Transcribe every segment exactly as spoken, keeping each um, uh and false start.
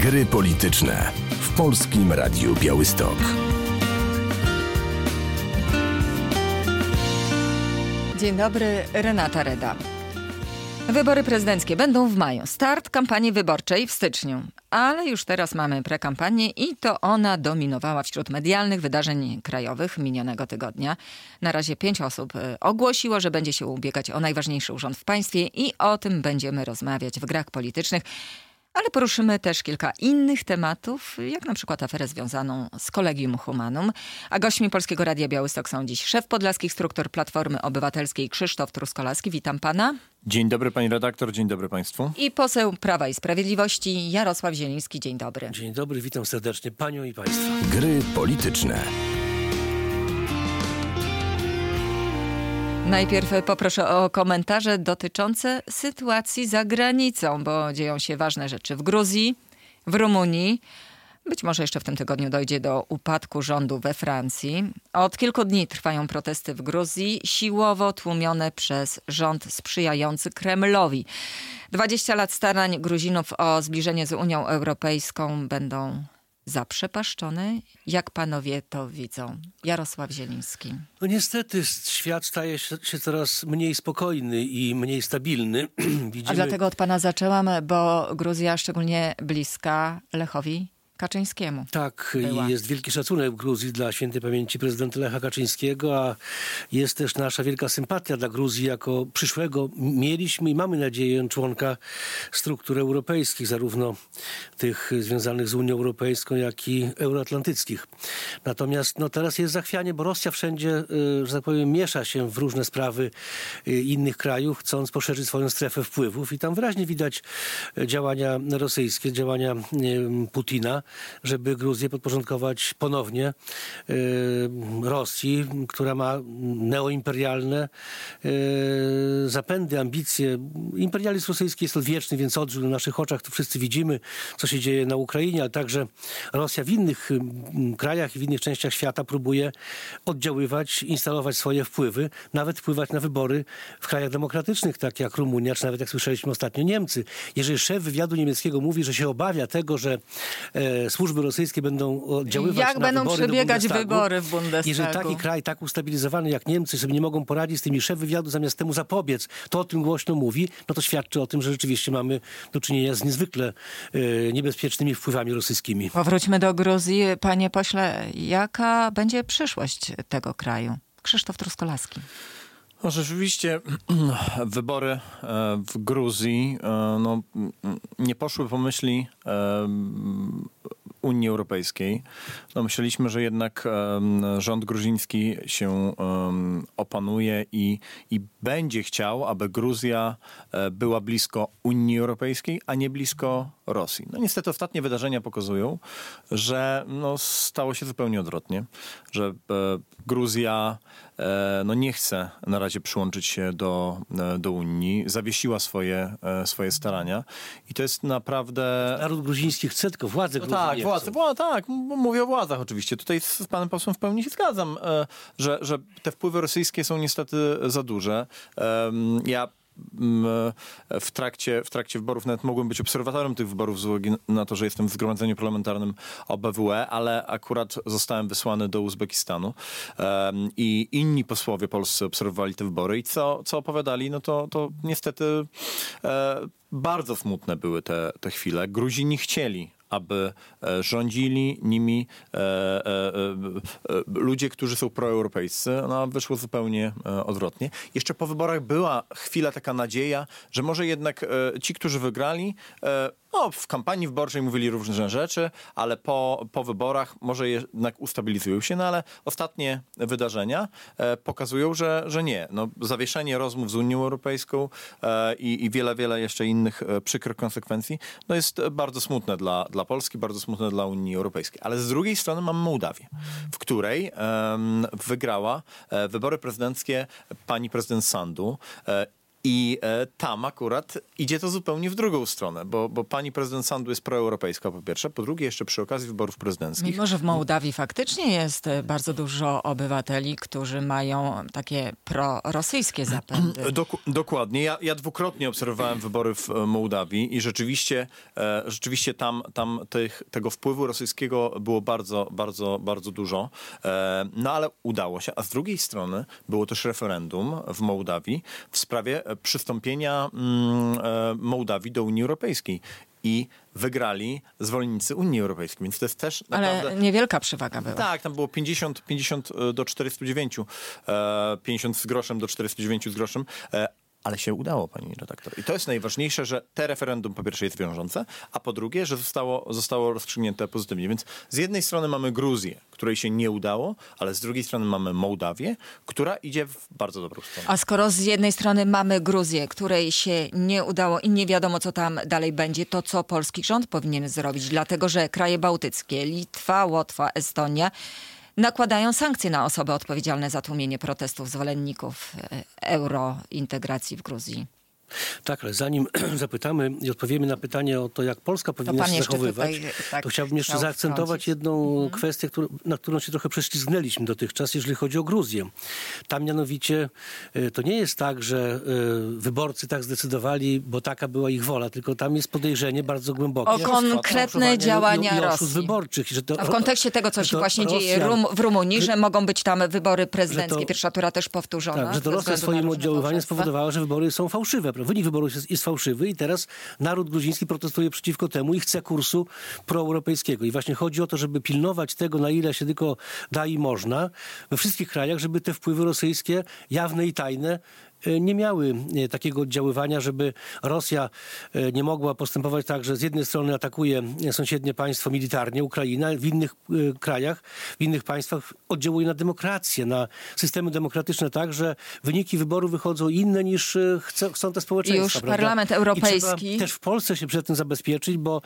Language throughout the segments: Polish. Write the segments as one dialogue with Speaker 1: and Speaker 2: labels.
Speaker 1: Gry polityczne w Polskim Radiu Białystok.
Speaker 2: Dzień dobry, Renata Reda. Wybory prezydenckie będą w maju. Start kampanii wyborczej w styczniu. Ale już teraz mamy prekampanię i to ona dominowała wśród medialnych wydarzeń krajowych minionego tygodnia. Na razie pięć osób ogłosiło, że będzie się ubiegać o najważniejszy urząd w państwie i o tym będziemy rozmawiać w grach politycznych. Ale poruszymy też kilka innych tematów, jak na przykład aferę związaną z Collegium Humanum. A gośćmi Polskiego Radia Białystok są dziś szef podlaskich struktur Platformy Obywatelskiej Krzysztof Truskolaski. Witam pana.
Speaker 3: Dzień dobry pani redaktor, dzień dobry państwu.
Speaker 2: I poseł Prawa i Sprawiedliwości Jarosław Zieliński. Dzień dobry.
Speaker 4: Dzień dobry, witam serdecznie panią i państwa.
Speaker 1: Gry polityczne.
Speaker 2: Najpierw poproszę o komentarze dotyczące sytuacji za granicą, bo dzieją się ważne rzeczy w Gruzji, w Rumunii. Być może jeszcze w tym tygodniu dojdzie do upadku rządu we Francji. Od kilku dni trwają protesty w Gruzji, siłowo tłumione przez rząd sprzyjający Kremlowi. dwadzieścia lat starań Gruzinów o zbliżenie z Unią Europejską będą zaprzepaszczone. Jak panowie to widzą? Jarosław Zieliński.
Speaker 4: No niestety świat staje się coraz mniej spokojny i mniej stabilny. Widzimy...
Speaker 2: A dlatego od pana zaczęłam, bo Gruzja szczególnie bliska Lechowi Kaczyńskiemu.
Speaker 4: Tak,
Speaker 2: była.
Speaker 4: I jest wielki szacunek w Gruzji dla świętej pamięci prezydenta Lecha Kaczyńskiego, a jest też nasza wielka sympatia dla Gruzji jako przyszłego, mieliśmy i mamy nadzieję, członka struktur europejskich, zarówno tych związanych z Unią Europejską, jak i euroatlantyckich. Natomiast no, teraz jest zachwianie, bo Rosja wszędzie, że tak powiem, miesza się w różne sprawy innych krajów, chcąc poszerzyć swoją strefę wpływów i tam wyraźnie widać działania rosyjskie, działania Putina, żeby Gruzję podporządkować ponownie y, Rosji, która ma neoimperialne y, zapędy, ambicje. Imperializm rosyjski jest odwieczny, więc odżył na naszych oczach. To wszyscy widzimy, co się dzieje na Ukrainie, ale także Rosja w innych y, krajach i w innych częściach świata próbuje oddziaływać, instalować swoje wpływy, nawet wpływać na wybory w krajach demokratycznych, tak jak Rumunia, czy nawet jak słyszeliśmy ostatnio Niemcy. Jeżeli szef wywiadu niemieckiego mówi, że się obawia tego, że e, służby rosyjskie będą oddziaływać
Speaker 2: jak
Speaker 4: na
Speaker 2: będą
Speaker 4: wybory
Speaker 2: przebiegać
Speaker 4: do Bundestagu.
Speaker 2: wybory w Bundestagu.
Speaker 4: Jeżeli taki kraj tak ustabilizowany jak Niemcy sobie nie mogą poradzić z tymi, szef wywiadu zamiast temu zapobiec, to o tym głośno mówi, no to świadczy o tym, że rzeczywiście mamy do czynienia z niezwykle e, niebezpiecznymi wpływami rosyjskimi.
Speaker 2: Powróćmy do Gruzji. Panie pośle, jaka będzie przyszłość tego kraju? Krzysztof Truskolaski.
Speaker 3: No rzeczywiście wybory w Gruzji no, nie poszły po myśli Unii Europejskiej. No, myśleliśmy, że jednak um, rząd gruziński się um, opanuje i, i będzie chciał, aby Gruzja e, była blisko Unii Europejskiej, a nie blisko Rosji. No niestety ostatnie wydarzenia pokazują, że no, stało się zupełnie odwrotnie, że e, Gruzja e, no, nie chce na razie przyłączyć się do, e, do Unii, zawiesiła swoje, e, swoje starania i to jest naprawdę...
Speaker 4: Naród gruziński chce, tylko władze
Speaker 3: no
Speaker 4: Gruzji
Speaker 3: tak,
Speaker 4: nie
Speaker 3: władze, władze, tak, mówię o władzach oczywiście. Tutaj z panem posłem w pełni się zgadzam, e, że, że te wpływy rosyjskie są niestety za duże. E, ja W trakcie, w trakcie wyborów nawet mogłem być obserwatorem tych wyborów z uwagi na to, że jestem w zgromadzeniu parlamentarnym O B W E, ale akurat zostałem wysłany do Uzbekistanu um, i inni posłowie polscy obserwowali te wybory i co, co opowiadali, no to, to niestety e, bardzo smutne były te, te chwile. Gruzini chcieli, aby e, rządzili nimi e, e, e, ludzie, którzy są proeuropejscy. No, wyszło zupełnie e, odwrotnie. Jeszcze po wyborach była chwila taka nadzieja, że może jednak e, ci, którzy wygrali, e, no, w kampanii wyborczej mówili różne rzeczy, ale po, po wyborach może jednak ustabilizują się, no ale ostatnie wydarzenia e, pokazują, że, że nie. No, zawieszenie rozmów z Unią Europejską e, i, i wiele, wiele jeszcze innych e, przykrych konsekwencji no jest bardzo smutne dla, dla Polski, bardzo smutne dla Unii Europejskiej. Ale z drugiej strony mamy Mołdawię, w której e, wygrała e, wybory prezydenckie pani prezydent Sandu. E, I e, tam akurat idzie to zupełnie w drugą stronę, bo, bo pani prezydent Sandu jest proeuropejska po pierwsze, po drugie jeszcze przy okazji wyborów prezydenckich.
Speaker 2: Mimo że w Mołdawii faktycznie jest bardzo dużo obywateli, którzy mają takie prorosyjskie zapędy.
Speaker 3: Dok- dokładnie. Ja, ja dwukrotnie obserwowałem wybory w e, Mołdawii i rzeczywiście, e, rzeczywiście tam, tam tych, tego wpływu rosyjskiego było bardzo, bardzo, bardzo dużo. E, no ale udało się. A z drugiej strony było też referendum w Mołdawii w sprawie przystąpienia mm, e, Mołdawii do Unii Europejskiej. I wygrali zwolennicy Unii Europejskiej, więc to jest też naprawdę...
Speaker 2: Ale niewielka przewaga była.
Speaker 3: Tak, tam było pięćdziesiąt, pięćdziesiąt do czterystu dziewięciu, e, pięćdziesiąt z groszem do czterystu dziewięciu z groszem, e, ale się udało, pani redaktor. I to jest najważniejsze, że te referendum po pierwsze jest wiążące, a po drugie, że zostało, zostało rozstrzygnięte pozytywnie. Więc z jednej strony mamy Gruzję, której się nie udało, ale z drugiej strony mamy Mołdawię, która idzie w bardzo dobrą stronę.
Speaker 2: A skoro z jednej strony mamy Gruzję, której się nie udało i nie wiadomo, co tam dalej będzie, to co polski rząd powinien zrobić? Dlatego, że kraje bałtyckie, Litwa, Łotwa, Estonia nakładają sankcje na osoby odpowiedzialne za tłumienie protestów zwolenników eurointegracji w Gruzji.
Speaker 4: Tak, ale zanim zapytamy i odpowiemy na pytanie o to, jak Polska powinna się zachowywać, tutaj, tak, to chciałbym jeszcze zaakcentować jedną mhm. kwestię, którą, na którą się trochę prześlizgnęliśmy dotychczas, jeżeli chodzi o Gruzję. Tam mianowicie to nie jest tak, że wyborcy tak zdecydowali, bo taka była ich wola, tylko tam jest podejrzenie bardzo głębokie.
Speaker 2: O konkretne działania
Speaker 4: i, i
Speaker 2: Rosji.
Speaker 4: wyborczych. Że to,
Speaker 2: A w kontekście tego, co się właśnie
Speaker 4: Rosjan,
Speaker 2: dzieje Rum, w Rumunii, że mogą być tam wybory prezydenckie,
Speaker 4: to,
Speaker 2: pierwsza tura też powtórzona.
Speaker 4: Tak, że to Rosja swoim oddziaływaniem spowodowała, że wybory są fałszywe. Wynik wyborów jest, jest fałszywy i teraz naród gruziński protestuje przeciwko temu i chce kursu proeuropejskiego. I właśnie chodzi o to, żeby pilnować tego, na ile się tylko da i można, we wszystkich krajach, żeby te wpływy rosyjskie, jawne i tajne, nie miały takiego oddziaływania, żeby Rosja nie mogła postępować tak, że z jednej strony atakuje sąsiednie państwo militarnie, Ukraina, w innych krajach, w innych państwach oddziałuje na demokrację, na systemy demokratyczne tak, że wyniki wyborów wychodzą inne niż chcą te społeczeństwa.
Speaker 2: Już
Speaker 4: prawda?
Speaker 2: Parlament Europejski.
Speaker 4: I trzeba też w Polsce się przed tym zabezpieczyć, bo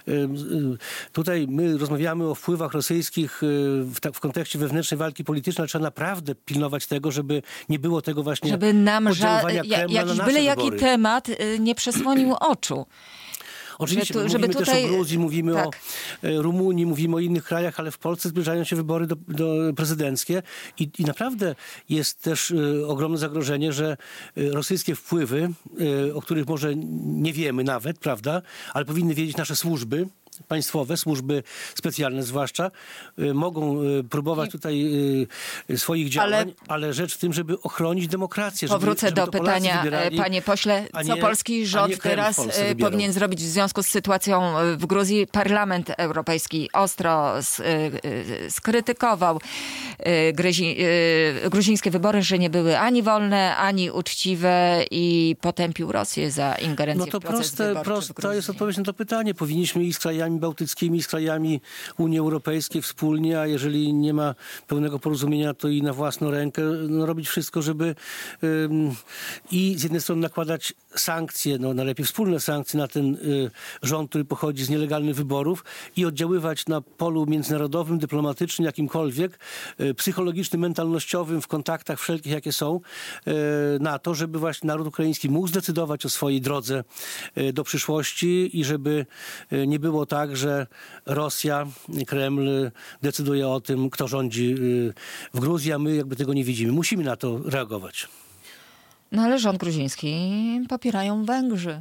Speaker 4: tutaj my rozmawiamy o wpływach rosyjskich w, tak, w kontekście wewnętrznej walki politycznej, ale trzeba naprawdę pilnować tego, żeby nie było tego właśnie
Speaker 2: żeby nam
Speaker 4: oddziaływania
Speaker 2: ża-
Speaker 4: Kremla
Speaker 2: jakiś
Speaker 4: na
Speaker 2: byle
Speaker 4: wybory.
Speaker 2: jaki temat y, nie przesłonił oczu.
Speaker 4: Oczywiście,
Speaker 2: żeby,
Speaker 4: mówimy
Speaker 2: żeby tutaj...
Speaker 4: też o Gruzji, mówimy
Speaker 2: tak.
Speaker 4: o Rumunii, mówimy o innych krajach, ale w Polsce zbliżają się wybory do, do prezydenckie i, i naprawdę jest też y, ogromne zagrożenie, że y, rosyjskie wpływy, y, o których może nie wiemy nawet, prawda, ale powinny wiedzieć nasze służby, państwowe, służby specjalne zwłaszcza, y, mogą y, próbować tutaj y, swoich działań, ale, ale rzecz w tym, żeby ochronić demokrację.
Speaker 2: Powrócę
Speaker 4: żeby, żeby
Speaker 2: do pytania,
Speaker 4: wybierali,
Speaker 2: panie pośle, co
Speaker 4: nie,
Speaker 2: polski rząd teraz powinien zrobić w związku z sytuacją w Gruzji? Parlament Europejski ostro skrytykował gruzi, gruzińskie wybory, że nie były ani wolne, ani uczciwe i potępił Rosję za ingerencję
Speaker 4: no to
Speaker 2: w proces
Speaker 4: proste,
Speaker 2: wyborczy
Speaker 4: proste,
Speaker 2: w Gruzji.
Speaker 4: To jest odpowiedź na to pytanie. Powinniśmy iść z krajami bałtyckimi, z krajami Unii Europejskiej wspólnie, a jeżeli nie ma pełnego porozumienia, to i na własną rękę no, robić wszystko, żeby ym, i z jednej strony nakładać sankcje, no najlepiej wspólne sankcje na ten y, rząd, który pochodzi z nielegalnych wyborów i oddziaływać na polu międzynarodowym, dyplomatycznym, jakimkolwiek, y, psychologicznym, mentalnościowym, w kontaktach wszelkich, jakie są, y, na to, żeby właśnie naród ukraiński mógł zdecydować o swojej drodze y, do przyszłości i żeby y, nie było tak, że Rosja, Kreml decyduje o tym, kto rządzi y, w Gruzji, a my jakby tego nie widzimy. Musimy na to reagować.
Speaker 2: No ale rząd gruziński popierają Węgrzy.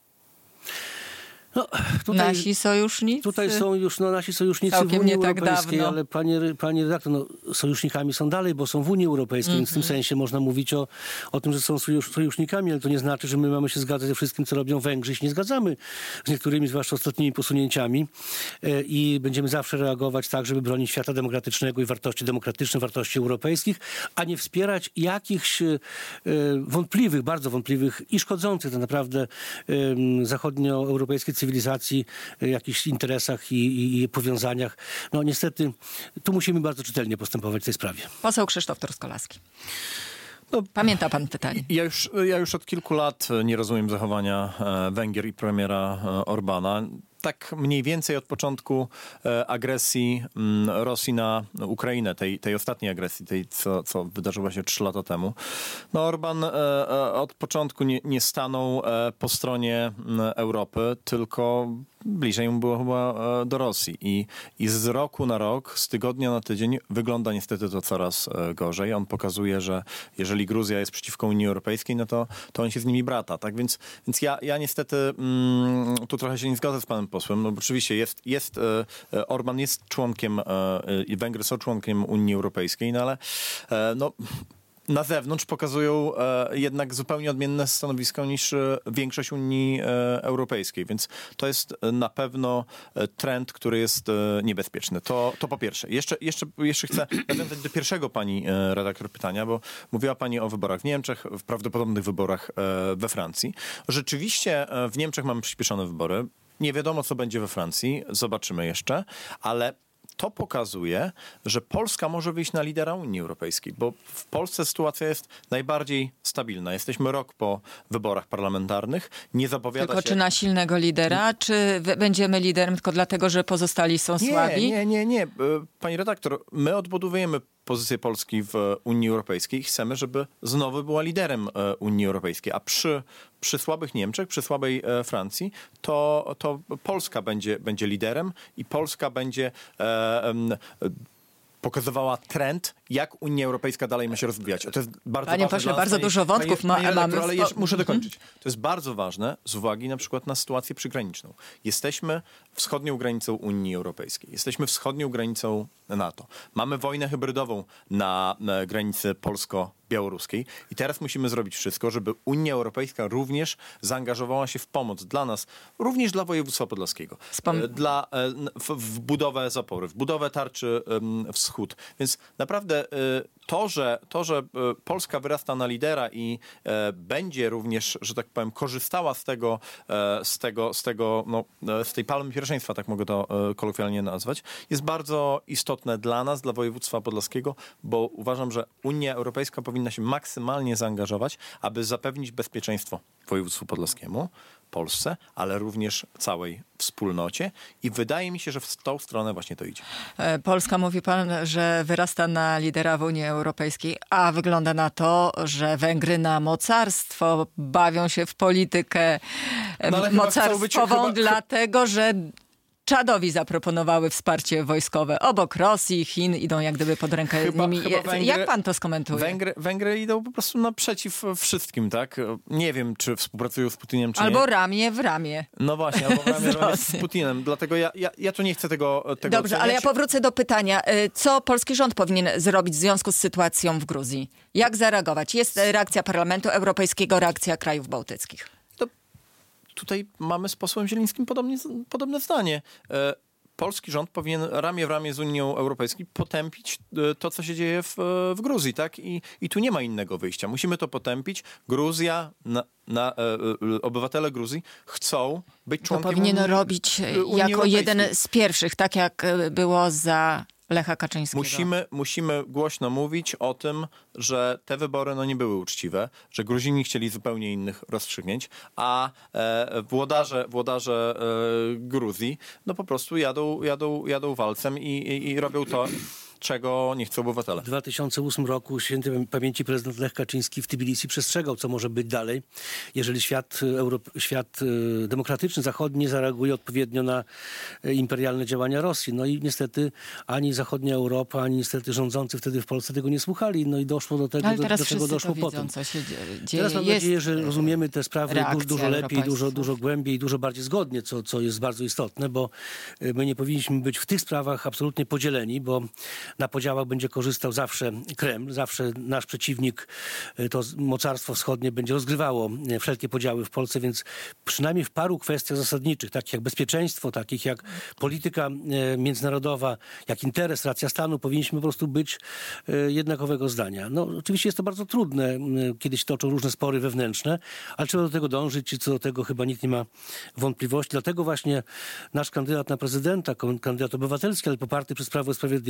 Speaker 4: No, tutaj,
Speaker 2: nasi sojusznicy.
Speaker 4: Tutaj są już no, nasi sojusznicy w Unii Europejskiej, tak ale panie, panie redaktor, no, sojusznikami są dalej, bo są w Unii Europejskiej, mm-hmm. więc w tym sensie można mówić o, o tym, że są sojusz, sojusznikami, ale to nie znaczy, że my mamy się zgadzać ze wszystkim, co robią Węgrzy. Jeśli nie zgadzamy z niektórymi, zwłaszcza ostatnimi posunięciami e, i będziemy zawsze reagować tak, żeby bronić świata demokratycznego i wartości demokratycznych, wartości europejskich, a nie wspierać jakichś e, wątpliwych, bardzo wątpliwych i szkodzących tak naprawdę e, zachodnioeuropejskiej cywilizacji, jakichś interesach i, i, i powiązaniach. No niestety, tu musimy bardzo czytelnie postępować w tej sprawie.
Speaker 2: Poseł Krzysztof Truskolaski. No, pamięta pan pytanie?
Speaker 3: Ja już, ja już od kilku lat nie rozumiem zachowania Węgier i premiera Orbana. tak mniej więcej od początku e, agresji m, Rosji na Ukrainę, tej, tej ostatniej agresji, tej, co, co wydarzyło się trzy lata temu. No Orban e, e, od początku nie, nie stanął e, po stronie m, Europy, tylko bliżej mu było chyba e, do Rosji. I, I z roku na rok, z tygodnia na tydzień wygląda niestety to coraz e, gorzej. On pokazuje, że jeżeli Gruzja jest przeciwko Unii Europejskiej, no to, to on się z nimi brata. Tak więc, więc ja, ja niestety mm, tu trochę się nie zgodzę z panem posłem. No bo oczywiście jest, jest e, Orban jest członkiem e, i Węgry są członkiem Unii Europejskiej, no ale e, no na zewnątrz pokazują e, jednak zupełnie odmienne stanowisko niż e, większość Unii e, Europejskiej, więc to jest e, na pewno e, trend, który jest e, niebezpieczny. To, to po pierwsze. Jeszcze, jeszcze, jeszcze chcę nawiązać do pierwszego pani e, redaktor pytania, bo mówiła pani o wyborach w Niemczech, w prawdopodobnych wyborach e, we Francji. Rzeczywiście e, w Niemczech mamy przyspieszone wybory. Nie wiadomo, co będzie we Francji. Zobaczymy jeszcze, ale to pokazuje, że Polska może wyjść na lidera Unii Europejskiej, bo w Polsce sytuacja jest najbardziej stabilna. Jesteśmy rok po wyborach parlamentarnych. Nie zapowiada
Speaker 2: tylko
Speaker 3: się...
Speaker 2: czy na silnego lidera, czy będziemy liderem tylko dlatego, że pozostali są
Speaker 3: nie,
Speaker 2: słabi?
Speaker 3: Nie, nie, nie. Pani redaktor, my odbudowujemy pozycję Polski w Unii Europejskiej i chcemy, żeby znowu była liderem Unii Europejskiej, a przy, przy słabych Niemczech, przy słabej Francji, to, to Polska będzie, będzie liderem i Polska będzie e, e, pokazywała trend, jak Unia Europejska dalej ma się rozwijać. To jest bardzo
Speaker 2: Panie
Speaker 3: ważne
Speaker 2: pośle,
Speaker 3: dla nas,
Speaker 2: bardzo
Speaker 3: panie,
Speaker 2: dużo wątków
Speaker 3: panie,
Speaker 2: ma,
Speaker 3: panie redaktor,
Speaker 2: mamy.
Speaker 3: Ale jeszcze muszę dokończyć. To jest bardzo ważne z uwagi na przykład na sytuację przygraniczną. Jesteśmy wschodnią granicą Unii Europejskiej. Jesteśmy wschodnią granicą NATO. Mamy wojnę hybrydową na, na granicy polsko-białoruskiej i teraz musimy zrobić wszystko, żeby Unia Europejska również zaangażowała się w pomoc dla nas, również dla województwa podlaskiego,
Speaker 2: Spom-
Speaker 3: dla, w, w budowę zapory, w budowę tarczy um, wschód. Więc naprawdę to, że, to, że Polska wyrasta na lidera i e, będzie również, że tak powiem, korzystała z tego, e, z tego, z tego, no, z tej palmy pierwszeństwa, tak mogę to e, kolokwialnie nazwać, jest bardzo istotne dla nas, dla województwa podlaskiego, bo uważam, że Unia Europejska powinna się maksymalnie zaangażować, aby zapewnić bezpieczeństwo województwu podlaskiemu, Polsce, ale również całej wspólnocie i wydaje mi się, że w tą stronę właśnie to idzie.
Speaker 2: Polska, mówi pan, że wyrasta na lidera w Unii Europejskiej, a wygląda na to, że Węgry na mocarstwo bawią się w politykę
Speaker 3: no,
Speaker 2: mocarstwową,
Speaker 3: chyba...
Speaker 2: dlatego że Czadowi zaproponowały wsparcie wojskowe. Obok Rosji, Chin idą jak gdyby pod rękę
Speaker 3: chyba,
Speaker 2: nimi.
Speaker 3: Chyba Węgry,
Speaker 2: jak pan to skomentuje?
Speaker 3: Węgry, Węgry idą po prostu naprzeciw wszystkim, tak? Nie wiem, czy współpracują z Putinem, czy
Speaker 2: albo
Speaker 3: nie.
Speaker 2: Albo ramię w ramię.
Speaker 3: No właśnie, albo ramię w ramię z Putinem. Dlatego ja, ja, ja tu nie chcę tego, tego
Speaker 2: Dobrze,
Speaker 3: oceniać.
Speaker 2: ale ja powrócę do pytania. Co polski rząd powinien zrobić w związku z sytuacją w Gruzji? Jak zareagować? Jest reakcja Parlamentu Europejskiego, reakcja krajów bałtyckich.
Speaker 3: To tutaj mamy z posłem Zielińskim podobnie, podobne zdanie. Polski rząd powinien ramię w ramię z Unią Europejską potępić to, co się dzieje w, w Gruzji, tak? I, I tu nie ma innego wyjścia. Musimy to potępić. Gruzja, na, na, e, obywatele Gruzji chcą być członkiem
Speaker 2: To powinien
Speaker 3: Unii,
Speaker 2: robić
Speaker 3: Unii
Speaker 2: jako jeden z pierwszych, tak jak było za Lecha Kaczyńskiego.
Speaker 3: Musimy, musimy głośno mówić o tym, że te wybory no, nie były uczciwe, że Gruzini chcieli zupełnie innych rozstrzygnięć, a e, włodarze, włodarze e, Gruzji no po prostu jadą, jadą, jadą walcem i, i, i robią to, czego nie chcą obywatele.
Speaker 4: W dwa tysiące ósmym roku świętej pamięci prezydent Lech Kaczyński w Tbilisi przestrzegał, co może być dalej, jeżeli świat, Europ- świat demokratyczny, zachodni zareaguje odpowiednio na imperialne działania Rosji. No i niestety ani zachodnia Europa, ani niestety rządzący wtedy w Polsce tego nie słuchali. No i doszło do tego,
Speaker 2: ale
Speaker 4: do,
Speaker 2: teraz
Speaker 4: do czego doszło
Speaker 2: widzą,
Speaker 4: potem.
Speaker 2: Co się dzieje.
Speaker 4: Teraz mam
Speaker 2: Jest
Speaker 4: nadzieję, że rozumiemy te sprawy dużo, dużo lepiej, dużo,
Speaker 2: państwa.
Speaker 4: dużo głębiej, dużo bardziej zgodnie, co, co jest bardzo istotne, bo my nie powinniśmy być w tych sprawach absolutnie podzieleni, bo na podziałach będzie korzystał zawsze Kreml, zawsze nasz przeciwnik, to mocarstwo wschodnie będzie rozgrywało wszelkie podziały w Polsce, więc przynajmniej w paru kwestiach zasadniczych, takich jak bezpieczeństwo, takich jak polityka międzynarodowa, jak interes, racja stanu, powinniśmy po prostu być jednakowego zdania. No oczywiście jest to bardzo trudne, kiedy się toczą różne spory wewnętrzne, ale trzeba do tego dążyć i co do tego chyba nikt nie ma wątpliwości. Dlatego właśnie nasz kandydat na prezydenta, kandydat obywatelski, ale poparty przez Prawo i Sprawiedliwość właśnie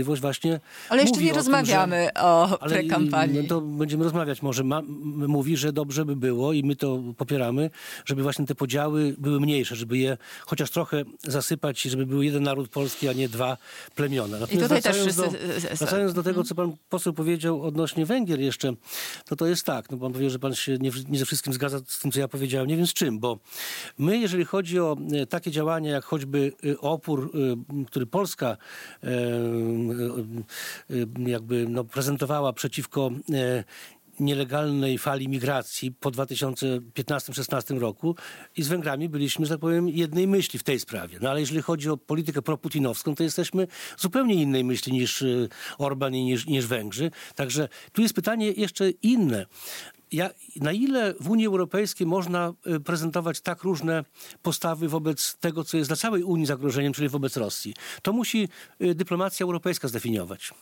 Speaker 4: właśnie
Speaker 2: Ale jeszcze
Speaker 4: mówi
Speaker 2: nie
Speaker 4: o tym,
Speaker 2: rozmawiamy
Speaker 4: że,
Speaker 2: o
Speaker 4: ale
Speaker 2: prekampanii.
Speaker 4: To będziemy rozmawiać może. Ma, mówi, że dobrze by było i my to popieramy, żeby właśnie te podziały były mniejsze, żeby je chociaż trochę zasypać, żeby był jeden naród polski, a nie dwa plemiona.
Speaker 2: I tutaj też wszyscy...
Speaker 4: Do, wracając do tego, co pan poseł powiedział odnośnie Węgier jeszcze, to to jest tak, no pan powiedział, że pan się nie, nie ze wszystkim zgadza z tym, co ja powiedziałem, nie wiem z czym, bo my, jeżeli chodzi o takie działania, jak choćby opór, który Polska jakby no, prezentowała przeciwko nielegalnej fali migracji po dwa tysiące piętnastym szesnastym roku i z Węgrami byliśmy, że tak powiem, jednej myśli w tej sprawie. No ale jeżeli chodzi o politykę proputinowską, to jesteśmy zupełnie innej myśli niż Orban i niż, niż Węgrzy. Także tu jest pytanie jeszcze inne. Ja, na ile w Unii Europejskiej można prezentować tak różne postawy wobec tego, co jest dla całej Unii zagrożeniem, czyli wobec Rosji? To musi dyplomacja europejska zdefiniować.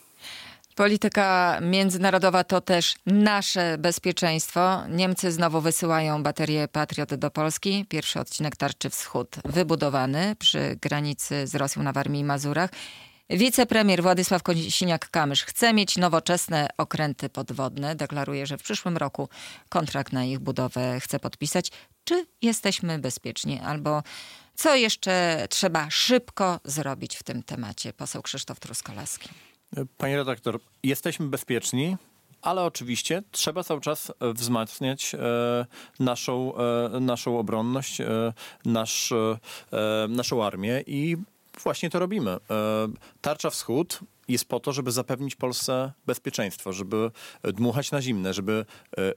Speaker 2: Polityka międzynarodowa to też nasze bezpieczeństwo. Niemcy znowu wysyłają baterię Patriot do Polski. Pierwszy odcinek Tarczy Wschód wybudowany przy granicy z Rosją na Warmii i Mazurach. Wicepremier Władysław Kosiniak-Kamysz chce mieć nowoczesne okręty podwodne. Deklaruje, że w przyszłym roku kontrakt na ich budowę chce podpisać. Czy jesteśmy bezpieczni? Albo co jeszcze trzeba szybko zrobić w tym temacie? Poseł Krzysztof Truskolaski.
Speaker 3: Pani redaktor, jesteśmy bezpieczni, ale oczywiście trzeba cały czas wzmacniać e, naszą, e, naszą obronność, e, nasz, e, naszą armię i właśnie to robimy. E, Tarcza Wschód jest po to, żeby zapewnić Polsce bezpieczeństwo, żeby dmuchać na zimne, żeby e,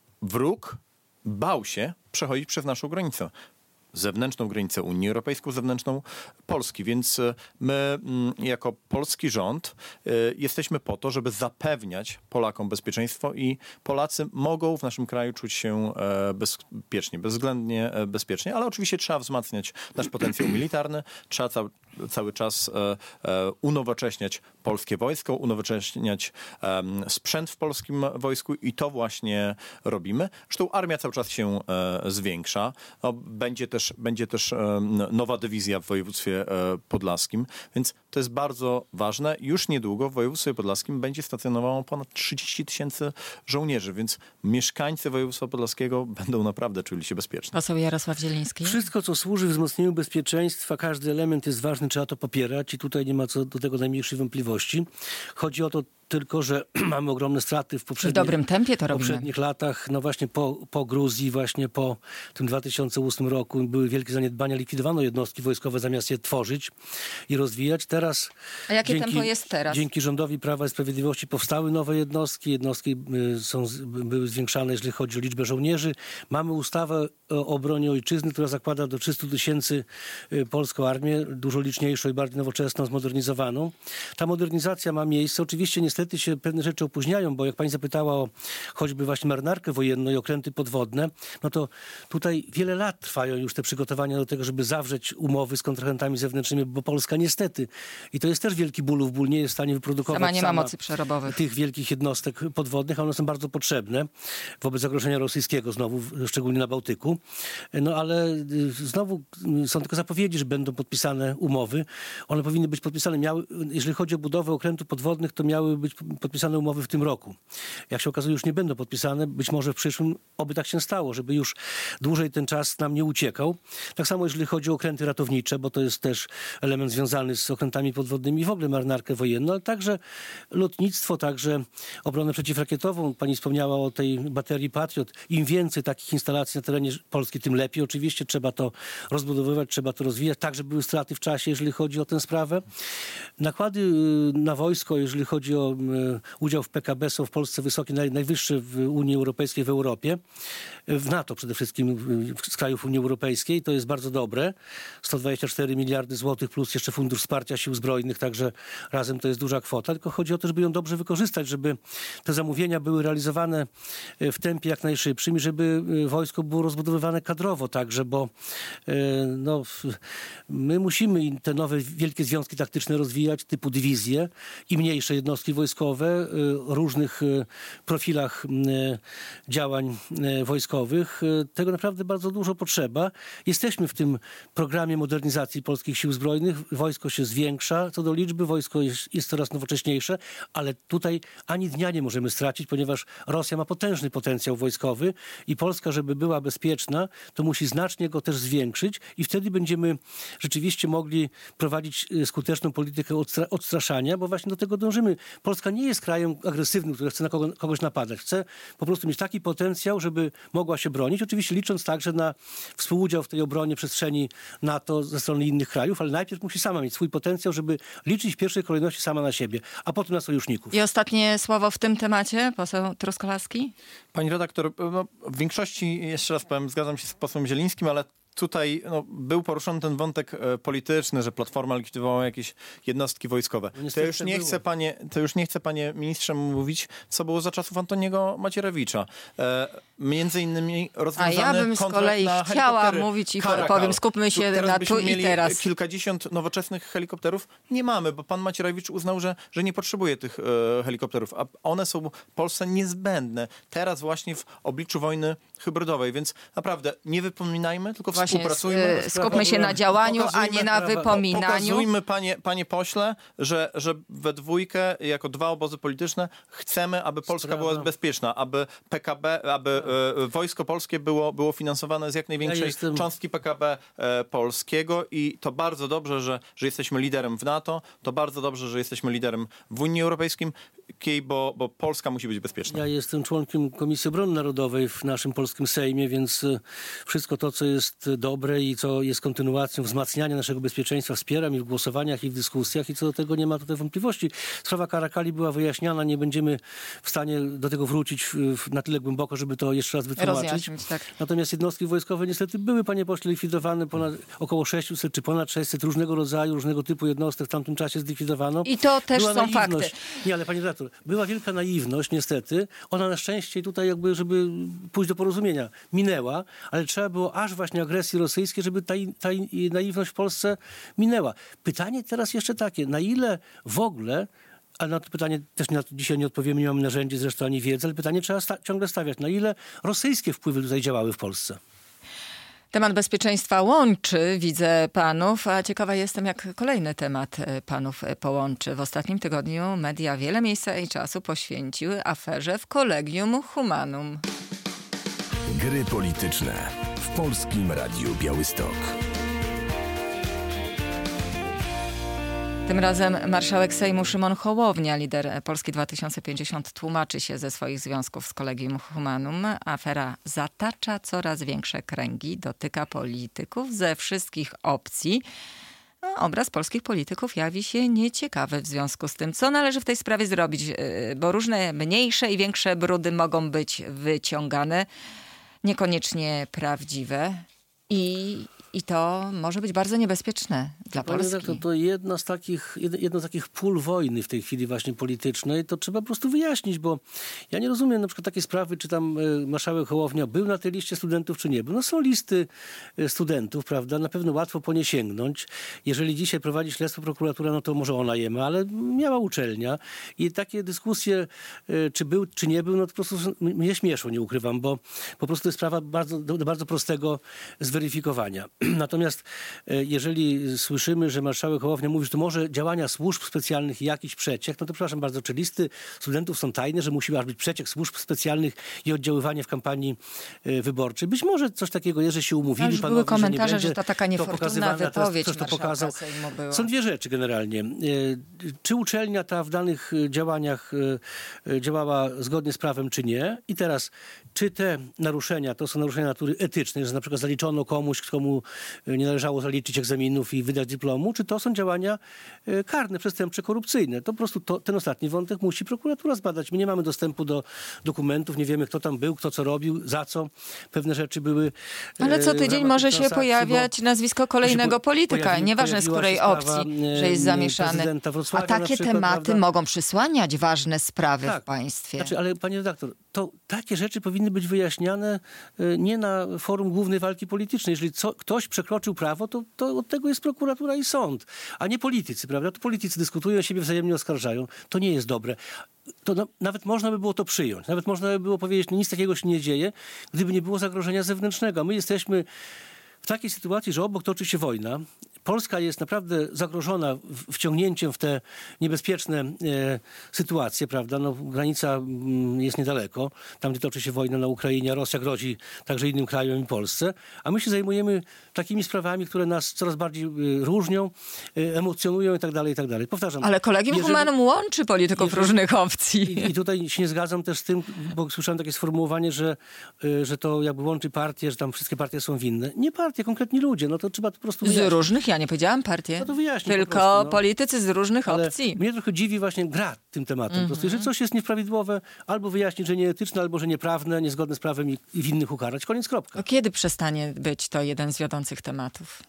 Speaker 3: wróg bał się przechodzić przez naszą granicę. Zewnętrzną granicę Unii Europejskiej, zewnętrzną Polski. Więc my jako polski rząd jesteśmy po to, żeby zapewniać Polakom bezpieczeństwo i Polacy mogą w naszym kraju czuć się bezpiecznie, bezwzględnie bezpiecznie, ale oczywiście trzeba wzmacniać nasz potencjał militarny, trzeba cały, cały czas unowocześniać polskie wojsko, unowocześniać sprzęt w polskim wojsku i to właśnie robimy. Zresztą armia cały czas się zwiększa. No, będzie też Będzie też nowa dywizja w województwie podlaskim, więc to jest bardzo ważne. Już niedługo w województwie podlaskim będzie stacjonowało ponad trzydzieści tysięcy żołnierzy, więc mieszkańcy województwa podlaskiego będą naprawdę czuli się bezpiecznie.
Speaker 2: Poseł Jarosław Zieliński.
Speaker 4: Wszystko, co służy wzmocnieniu bezpieczeństwa, każdy element jest ważny, trzeba to popierać i tutaj nie ma co do tego najmniejszej wątpliwości. Chodzi o to tylko, że mamy ogromne straty w poprzednich,
Speaker 2: w dobrym tempie to robimy.
Speaker 4: poprzednich latach. No właśnie po, po Gruzji, właśnie po tym dwa tysiące ósmym roku były wielkie zaniedbania, likwidowano jednostki wojskowe zamiast je tworzyć i rozwijać. Teraz
Speaker 2: A jakie
Speaker 4: dzięki,
Speaker 2: tempo jest teraz?
Speaker 4: Dzięki rządowi Prawa i Sprawiedliwości powstały nowe jednostki. Jednostki są, były zwiększane, jeżeli chodzi o liczbę żołnierzy. Mamy ustawę o obronie ojczyzny, która zakłada do trzystu tysięcy polską armię, dużo liczniejszą i bardziej nowoczesną, zmodernizowaną. Ta modernizacja ma miejsce. Oczywiście niestety się pewne rzeczy opóźniają, bo jak pani zapytała o choćby właśnie marynarkę wojenną i okręty podwodne, no to tutaj wiele lat trwają już te przygotowania do tego, żeby zawrzeć umowy z kontrahentami zewnętrznymi, bo Polska niestety, i to jest też wielki bólów ból, nie jest w stanie wyprodukować
Speaker 2: sama nie ma
Speaker 4: sama
Speaker 2: mocy przerobowych
Speaker 4: tych wielkich jednostek podwodnych, a one są bardzo potrzebne wobec zagrożenia rosyjskiego znowu, szczególnie na Bałtyku. No ale znowu są tylko zapowiedzi, że będą podpisane umowy. One powinny być podpisane. Miały, jeżeli chodzi o budowę okrętów podwodnych, to miały być podpisane umowy w tym roku. Jak się okazuje, już nie będą podpisane. Być może w przyszłym oby tak się stało, żeby już dłużej ten czas nam nie uciekał. Tak samo jeżeli chodzi o okręty ratownicze, bo to jest też element związany z okrętami podwodnymi i w ogóle marynarkę wojenną, ale także lotnictwo, także obronę przeciwrakietową. Pani wspomniała o tej baterii Patriot. Im więcej takich instalacji na terenie Polski, tym lepiej. Oczywiście trzeba to rozbudowywać, trzeba to rozwijać. Także były straty w czasie, jeżeli chodzi o tę sprawę. Nakłady na wojsko, jeżeli chodzi o udział w P K B są w Polsce wysokie, naj, najwyższe w Unii Europejskiej, w Europie. W NATO przede wszystkim, z krajów Unii Europejskiej. To jest bardzo dobre. sto dwadzieścia cztery miliardy złotych plus jeszcze Fundusz Wsparcia Sił Zbrojnych, także razem to jest duża kwota. Tylko chodzi o to, żeby ją dobrze wykorzystać, żeby te zamówienia były realizowane w tempie jak najszybszym i żeby wojsko było rozbudowywane kadrowo także, bo no, my musimy te nowe wielkie związki taktyczne rozwijać, typu dywizje i mniejsze jednostki wojskowe, wojskowe o różnych profilach działań wojskowych. Tego naprawdę bardzo dużo potrzeba. Jesteśmy w tym programie modernizacji polskich sił zbrojnych. Wojsko się zwiększa co do liczby, wojsko jest, jest coraz nowocześniejsze, ale tutaj ani dnia nie możemy stracić, ponieważ Rosja ma potężny potencjał wojskowy i Polska, żeby była bezpieczna, to musi znacznie go też zwiększyć i wtedy będziemy rzeczywiście mogli prowadzić skuteczną politykę odstra- odstraszania, bo właśnie do tego dążymy. Polska nie jest krajem agresywnym, który chce na kogo, kogoś napadać. Chce po prostu mieć taki potencjał, żeby mogła się bronić. Oczywiście licząc także na współudział w tej obronie przestrzeni NATO ze strony innych krajów, ale najpierw musi sama mieć swój potencjał, żeby liczyć w pierwszej kolejności sama na siebie, a potem na sojuszników.
Speaker 2: I ostatnie słowo w tym temacie, poseł Truskolaski?
Speaker 3: Pani redaktor, no, w większości, jeszcze raz powiem, zgadzam się z posłem Zielińskim, ale tutaj no, był poruszony ten wątek e, polityczny, że Platforma likwidowała jakieś jednostki wojskowe. No to, już nie chcę, panie, to już nie chcę, panie ministrze, mówić, co było za czasów Antoniego Macierewicza. E, między innymi rozwiązany
Speaker 2: A ja bym z kolei chciała mówić i
Speaker 3: Karakal.
Speaker 2: powiem, skupmy się
Speaker 3: tu,
Speaker 2: na tu i teraz.
Speaker 3: Kilkadziesiąt nowoczesnych helikopterów nie mamy, bo pan Macierewicz uznał, że, że nie potrzebuje tych e, helikopterów, a one są Polsce niezbędne. Teraz właśnie w obliczu wojny hybrydowej, więc naprawdę nie wypominajmy, tylko
Speaker 2: Właśnie,
Speaker 3: współpracujmy.
Speaker 2: Skupmy się na działaniu, a nie na wypominaniu.
Speaker 3: Pokazujmy, panie, panie pośle, że, że we dwójkę, jako dwa obozy polityczne, chcemy, aby Polska Sprawa. była bezpieczna, aby P K B, aby e, Wojsko Polskie było, było finansowane z jak największej ja jestem... cząstki P K B e, polskiego i to bardzo dobrze, że, że jesteśmy liderem w NATO, to bardzo dobrze, że jesteśmy liderem w Unii Europejskiej, bo, bo Polska musi być bezpieczna.
Speaker 4: Ja jestem członkiem Komisji Obrony Narodowej w naszym polskim Sejmie, więc wszystko to, co jest dobre i co jest kontynuacją wzmacniania naszego bezpieczeństwa, wspieram i w głosowaniach, i w dyskusjach i co do tego nie ma tutaj wątpliwości. Sprawa Karakali była wyjaśniana, nie będziemy w stanie do tego wrócić na tyle głęboko, żeby to jeszcze raz wytłumaczyć.
Speaker 2: Tak.
Speaker 4: Natomiast jednostki wojskowe niestety były, panie pośle, likwidowane, ponad około sześćset czy ponad sześćset różnego rodzaju, różnego typu jednostek w tamtym czasie zlikwidowano.
Speaker 2: I to też
Speaker 4: była
Speaker 2: są
Speaker 4: naiwność.
Speaker 2: fakty.
Speaker 4: Nie, ale panie redaktor, była wielka naiwność niestety. Ona na szczęście tutaj jakby, żeby pójść do porozumienia, minęła, ale trzeba było aż właśnie agresji rosyjskiej, żeby ta, ta naiwność w Polsce minęła. Pytanie teraz jeszcze takie, na ile w ogóle, ale na to pytanie też na to dzisiaj nie odpowiemy, nie mamy narzędzi zresztą ani wiedzy, ale pytanie trzeba sta- ciągle stawiać, na ile rosyjskie wpływy tutaj działały w Polsce.
Speaker 2: Temat bezpieczeństwa łączy, widzę panów, a ciekawa jestem, jak kolejny temat panów połączy. W ostatnim tygodniu media wiele miejsca i czasu poświęciły aferze w Collegium Humanum.
Speaker 1: Gry polityczne w Polskim Radiu Białystok.
Speaker 2: Tym razem marszałek Sejmu Szymon Hołownia, lider Polski dwa tysiące pięćdziesiąt, tłumaczy się ze swoich związków z Collegium Humanum. Afera zatacza coraz większe kręgi, dotyka polityków ze wszystkich opcji. No, obraz polskich polityków jawi się nieciekawy w związku z tym, co należy w tej sprawie zrobić, bo różne mniejsze i większe brudy mogą być wyciągane, niekoniecznie prawdziwe i... I to może być bardzo niebezpieczne dla Polski.
Speaker 4: To, to jedna z takich, jedno z takich pól wojny w tej chwili właśnie politycznej, to trzeba po prostu wyjaśnić, bo ja nie rozumiem na przykład takiej sprawy, czy tam marszałek Hołownia był na tej liście studentów, czy nie był. No są listy studentów, prawda? Na pewno łatwo po nie sięgnąć. Jeżeli dzisiaj prowadzi śledztwo prokuratura, no to może ona je ma, ale miała uczelnia i takie dyskusje, czy był, czy nie był, no to po prostu mnie śmieszą, nie ukrywam, bo po prostu jest sprawa bardzo, do, do bardzo prostego zweryfikowania. Natomiast jeżeli słyszymy, że marszałek Hołownia mówi, że to może działania służb specjalnych i jakiś przeciek, no to przepraszam bardzo, czy listy studentów są tajne, że musi aż być przeciek służb specjalnych i oddziaływanie w kampanii wyborczej? Być może coś takiego jest, że się umówili.
Speaker 2: No już
Speaker 4: panowie,
Speaker 2: były komentarze,
Speaker 4: że, nie będzie
Speaker 2: że to taka niefortunna
Speaker 4: to
Speaker 2: wypowiedź
Speaker 4: teraz, to pokazał.
Speaker 2: Sejmu była.
Speaker 4: Są dwie rzeczy generalnie. Czy uczelnia ta w danych działaniach działała zgodnie z prawem, czy nie? I teraz, czy te naruszenia to są naruszenia natury etycznej, że na przykład zaliczono komuś, komu nie należało zaliczyć egzaminów i wydać dyplomu, czy to są działania karne, przestępcze, korupcyjne. To po prostu to, ten ostatni wątek musi prokuratura zbadać. My nie mamy dostępu do dokumentów, nie wiemy, kto tam był, kto co robił, za co pewne rzeczy były.
Speaker 2: Ale co tydzień może się pojawiać nazwisko kolejnego polityka, pojawi, nieważne z której opcji, że jest zamieszany. A takie
Speaker 4: przykład,
Speaker 2: tematy
Speaker 4: prawda?
Speaker 2: mogą przysłaniać ważne sprawy
Speaker 4: tak.
Speaker 2: w państwie.
Speaker 4: Znaczy, ale panie redaktor, to takie rzeczy powinny być wyjaśniane nie na forum głównej walki politycznej. Jeżeli co, ktoś przekroczył prawo, to, to od tego jest prokuratura i sąd, a nie politycy, prawda? To politycy dyskutują, siebie wzajemnie oskarżają. To nie jest dobre. To na, nawet można by było to przyjąć. Nawet można by było powiedzieć, no nic takiego się nie dzieje, gdyby nie było zagrożenia zewnętrznego. A my jesteśmy w takiej sytuacji, że obok toczy się wojna. Polska jest naprawdę zagrożona wciągnięciem w te niebezpieczne e, sytuacje, prawda? No, granica m, jest niedaleko, tam gdzie toczy się wojna na Ukrainie, a Rosja grozi także innym krajom i Polsce, a my się zajmujemy takimi sprawami, które nas coraz bardziej e, różnią, e, emocjonują i tak dalej, i tak dalej. Powtarzam.
Speaker 2: Ale Kolegium
Speaker 4: jeżeli,
Speaker 2: Humanum łączy polityków
Speaker 4: jeżeli,
Speaker 2: różnych opcji.
Speaker 4: I, I tutaj się nie zgadzam też z tym, bo słyszałem takie sformułowanie, że, e, że to jakby łączy partie, że tam wszystkie partie są winne. Nie partie, konkretni ludzie, no to trzeba po prostu wyjaśnić.
Speaker 2: Z różnych, ja nie powiedziałam partie,
Speaker 4: No to wyjaśnij
Speaker 2: tylko
Speaker 4: po prostu, no.
Speaker 2: politycy z różnych
Speaker 4: Ale
Speaker 2: opcji.
Speaker 4: mnie trochę dziwi właśnie gra tym tematem. Mm-hmm. Po prostu, jeżeli coś jest nieprawidłowe, albo wyjaśnić, że nieetyczne, albo że nieprawne, niezgodne z prawem i, i winnych ukarać. Koniec, kropka.
Speaker 2: To kiedy przestanie być to jeden z wiodących tematów?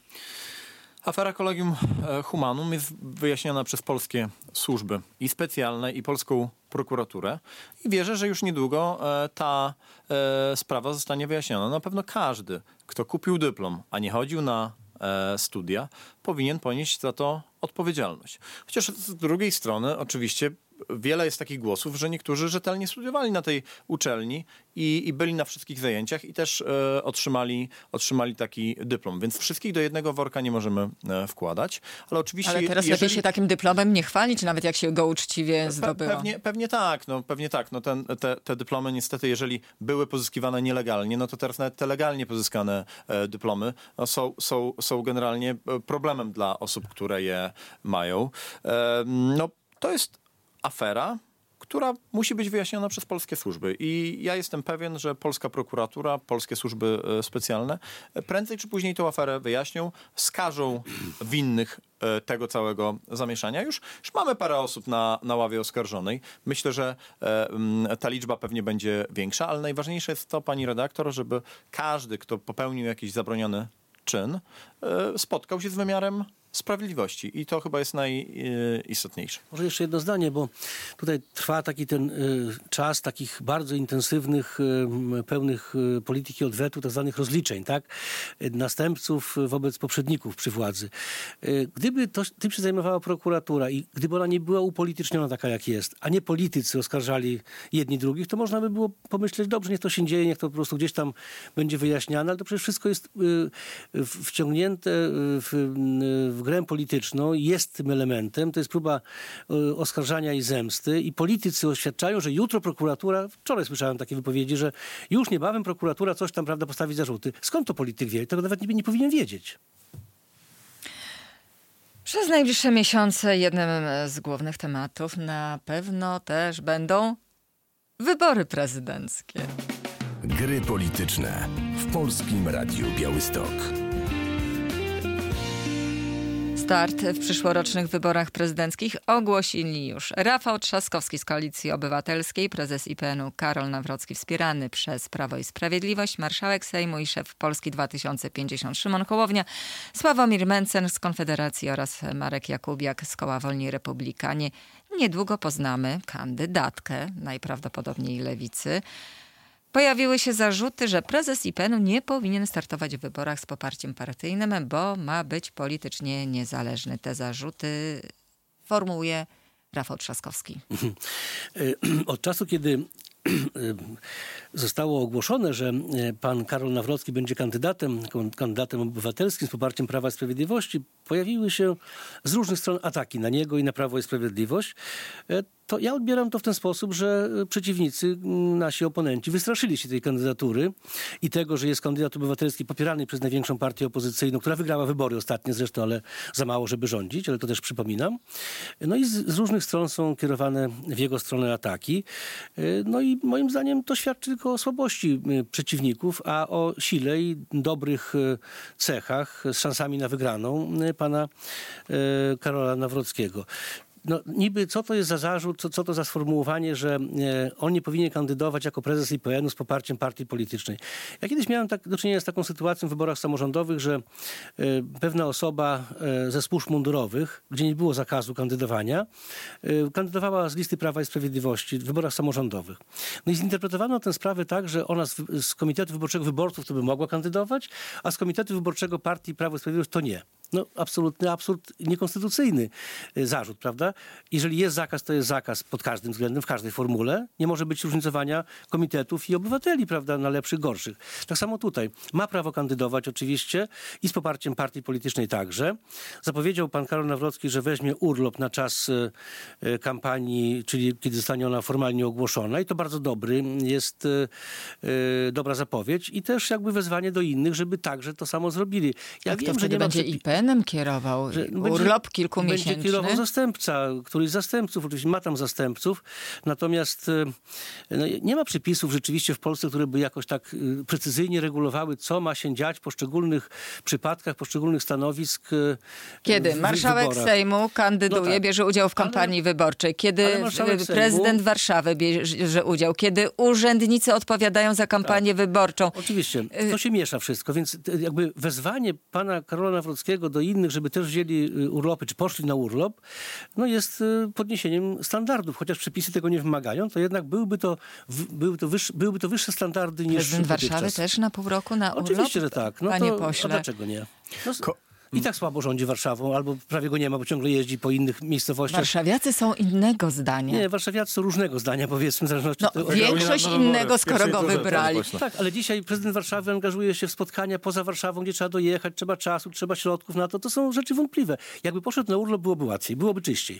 Speaker 3: Afera Collegium Humanum jest wyjaśniona przez polskie służby i specjalne, i polską prokuraturę. I wierzę, że już niedługo e, ta e, sprawa zostanie wyjaśniona. Na pewno każdy, kto kupił dyplom, a nie chodził na e, studia, powinien ponieść za to odpowiedzialność. Chociaż z drugiej strony oczywiście wiele jest takich głosów, że niektórzy rzetelnie studiowali na tej uczelni i, i byli na wszystkich zajęciach i też e, otrzymali, otrzymali taki dyplom. Więc wszystkich do jednego worka nie możemy e, wkładać. Ale oczywiście...
Speaker 2: Ale teraz
Speaker 3: jeżeli...
Speaker 2: lepiej się takim dyplomem nie chwalić, nawet jak się go uczciwie
Speaker 3: Pe-
Speaker 2: zdobyło.
Speaker 3: Pewnie, pewnie tak, no pewnie tak. No ten, te, te dyplomy niestety, jeżeli były pozyskiwane nielegalnie, no to teraz nawet te legalnie pozyskane e, dyplomy no, są, są, są generalnie problemem dla osób, które je mają. E, no to jest afera, która musi być wyjaśniona przez polskie służby. I ja jestem pewien, że polska prokuratura, polskie służby specjalne prędzej czy później tę aferę wyjaśnią, skażą winnych tego całego zamieszania. Już, już mamy parę osób na, na ławie oskarżonej. Myślę, że e, ta liczba pewnie będzie większa, ale najważniejsze jest to, pani redaktor, żeby każdy, kto popełnił jakiś zabroniony czyn, e, spotkał się z wymiarem sprawiedliwości. I to chyba jest najistotniejsze.
Speaker 4: Może jeszcze jedno zdanie, bo tutaj trwa taki ten y, czas takich bardzo intensywnych, y, pełnych y, polityki odwetu, tak zwanych rozliczeń, tak? Y, następców wobec poprzedników przy władzy. Y, gdyby to, tym się zajmowała prokuratura i gdyby ona nie była upolityczniona taka, jak jest, a nie politycy oskarżali jedni drugich, to można by było pomyśleć, dobrze, niech to się dzieje, niech to po prostu gdzieś tam będzie wyjaśniane, ale to przecież wszystko jest y, wciągnięte w, w w grę polityczną, jest tym elementem, to jest próba y, oskarżania i zemsty i politycy oświadczają, że jutro prokuratura, wczoraj słyszałem takie wypowiedzi, że już niebawem prokuratura coś tam, prawda, postawi zarzuty. Skąd to polityk wie? Tego nawet nie, nie powinien wiedzieć.
Speaker 2: Przez najbliższe miesiące jednym z głównych tematów na pewno też będą wybory prezydenckie.
Speaker 1: Gry polityczne w Polskim Radiu Białystok.
Speaker 2: Start w przyszłorocznych wyborach prezydenckich ogłosili już Rafał Trzaskowski z Koalicji Obywatelskiej, prezes I P N u Karol Nawrocki wspierany przez Prawo i Sprawiedliwość, marszałek Sejmu i szef Polski dwa tysiące pięćdziesiąt Szymon Hołownia, Sławomir Mencen z Konfederacji oraz Marek Jakubiak z Koła Wolni i Republikanie. Niedługo poznamy kandydatkę, najprawdopodobniej Lewicy. Pojawiły się zarzuty, że prezes I P N u nie powinien startować w wyborach z poparciem partyjnym, bo ma być politycznie niezależny. Te zarzuty formułuje Rafał Trzaskowski.
Speaker 4: Od czasu, kiedy zostało ogłoszone, że pan Karol Nawrocki będzie kandydatem, kandydatem obywatelskim z poparciem Prawa i Sprawiedliwości, pojawiły się z różnych stron ataki na niego i na Prawo i Sprawiedliwość. To ja odbieram to w ten sposób, że przeciwnicy, nasi oponenci wystraszyli się tej kandydatury i tego, że jest kandydat obywatelski popierany przez największą partię opozycyjną, która wygrała wybory ostatnie zresztą, ale za mało, żeby rządzić, ale to też przypominam. No i z, z różnych stron są kierowane w jego stronę ataki. No i moim zdaniem to świadczy tylko o słabości przeciwników, a o sile i dobrych cechach z szansami na wygraną pana Karola Nawrockiego. no, niby co to jest za zarzut, co, co to za sformułowanie, że e, on nie powinien kandydować jako prezes I P N u z poparciem partii politycznej. Ja kiedyś miałem tak, do czynienia z taką sytuacją w wyborach samorządowych, że e, pewna osoba e, ze służb mundurowych, gdzie nie było zakazu kandydowania, e, kandydowała z listy Prawa i Sprawiedliwości w wyborach samorządowych. No i zinterpretowano tę sprawę tak, że ona z, z Komitetu Wyborczego Wyborców to by mogła kandydować, a z Komitetu Wyborczego Partii Prawo i Sprawiedliwość to nie. No absolutny absurd, niekonstytucyjny zarzut, prawda? Jeżeli jest zakaz, to jest zakaz pod każdym względem, w każdej formule. Nie może być różnicowania komitetów i obywateli, prawda, na lepszych, gorszych. Tak samo tutaj. Ma prawo kandydować oczywiście i z poparciem partii politycznej także. Zapowiedział pan Karol Nawrocki, że weźmie urlop na czas e, kampanii, czyli kiedy zostanie ona formalnie ogłoszona i to bardzo dobry jest e, dobra zapowiedź i też jakby wezwanie do innych, żeby także to samo zrobili. Ja
Speaker 2: Jak
Speaker 4: wiem,
Speaker 2: to
Speaker 4: że
Speaker 2: wtedy
Speaker 4: nie ma
Speaker 2: będzie
Speaker 4: przepi-
Speaker 2: I P N-em kierował?
Speaker 4: że
Speaker 2: Urlop kilkumiesięczny?
Speaker 4: Będzie kierował zastępca, któryś z zastępców, oczywiście ma tam zastępców, natomiast no, nie ma przepisów rzeczywiście w Polsce, które by jakoś tak precyzyjnie regulowały, co ma się dziać w poszczególnych przypadkach, poszczególnych stanowisk.
Speaker 2: Kiedy
Speaker 4: w,
Speaker 2: marszałek
Speaker 4: w wyborach.
Speaker 2: Sejmu kandyduje,
Speaker 4: No tak.
Speaker 2: bierze udział w kampanii
Speaker 4: Ale-
Speaker 2: wyborczej, kiedy
Speaker 4: ale marszałek Sejmu-
Speaker 2: prezydent Warszawy bierze udział, kiedy urzędnicy odpowiadają za kampanię wyborczą.
Speaker 4: Oczywiście, to się miesza wszystko, więc jakby wezwanie pana Karola Nawrockiego do innych, żeby też wzięli urlopy, czy poszli na urlop, no jest podniesieniem standardów. Chociaż przepisy tego nie wymagają, to jednak byłby to, byłby to, wyższe, byłby to wyższe standardy niż
Speaker 2: Prezydent Warszawy
Speaker 4: dotychczas.
Speaker 2: też na pół roku na urlop?
Speaker 4: Oczywiście, że tak. No
Speaker 2: Panie
Speaker 4: to,
Speaker 2: pośle.
Speaker 4: A dlaczego nie? No,
Speaker 3: Ko-
Speaker 4: I tak słabo rządzi Warszawą, albo prawie go nie ma, bo ciągle jeździ po innych miejscowościach.
Speaker 2: Warszawiacy są innego zdania.
Speaker 4: Nie, warszawiacy są różnego zdania, powiedzmy, w zależności
Speaker 2: No,
Speaker 4: od tego.
Speaker 2: większość
Speaker 3: na wybory.
Speaker 2: innego,
Speaker 3: W
Speaker 2: skoro
Speaker 3: pierwszej
Speaker 2: go
Speaker 3: turze,
Speaker 2: wybrali.
Speaker 3: panie pośle.
Speaker 4: Tak, ale dzisiaj prezydent Warszawy angażuje się w spotkania poza Warszawą, gdzie trzeba dojechać, trzeba czasu, trzeba środków na to. To są rzeczy wątpliwe. Jakby poszedł na urlop, byłoby łatwiej, byłoby czyściej.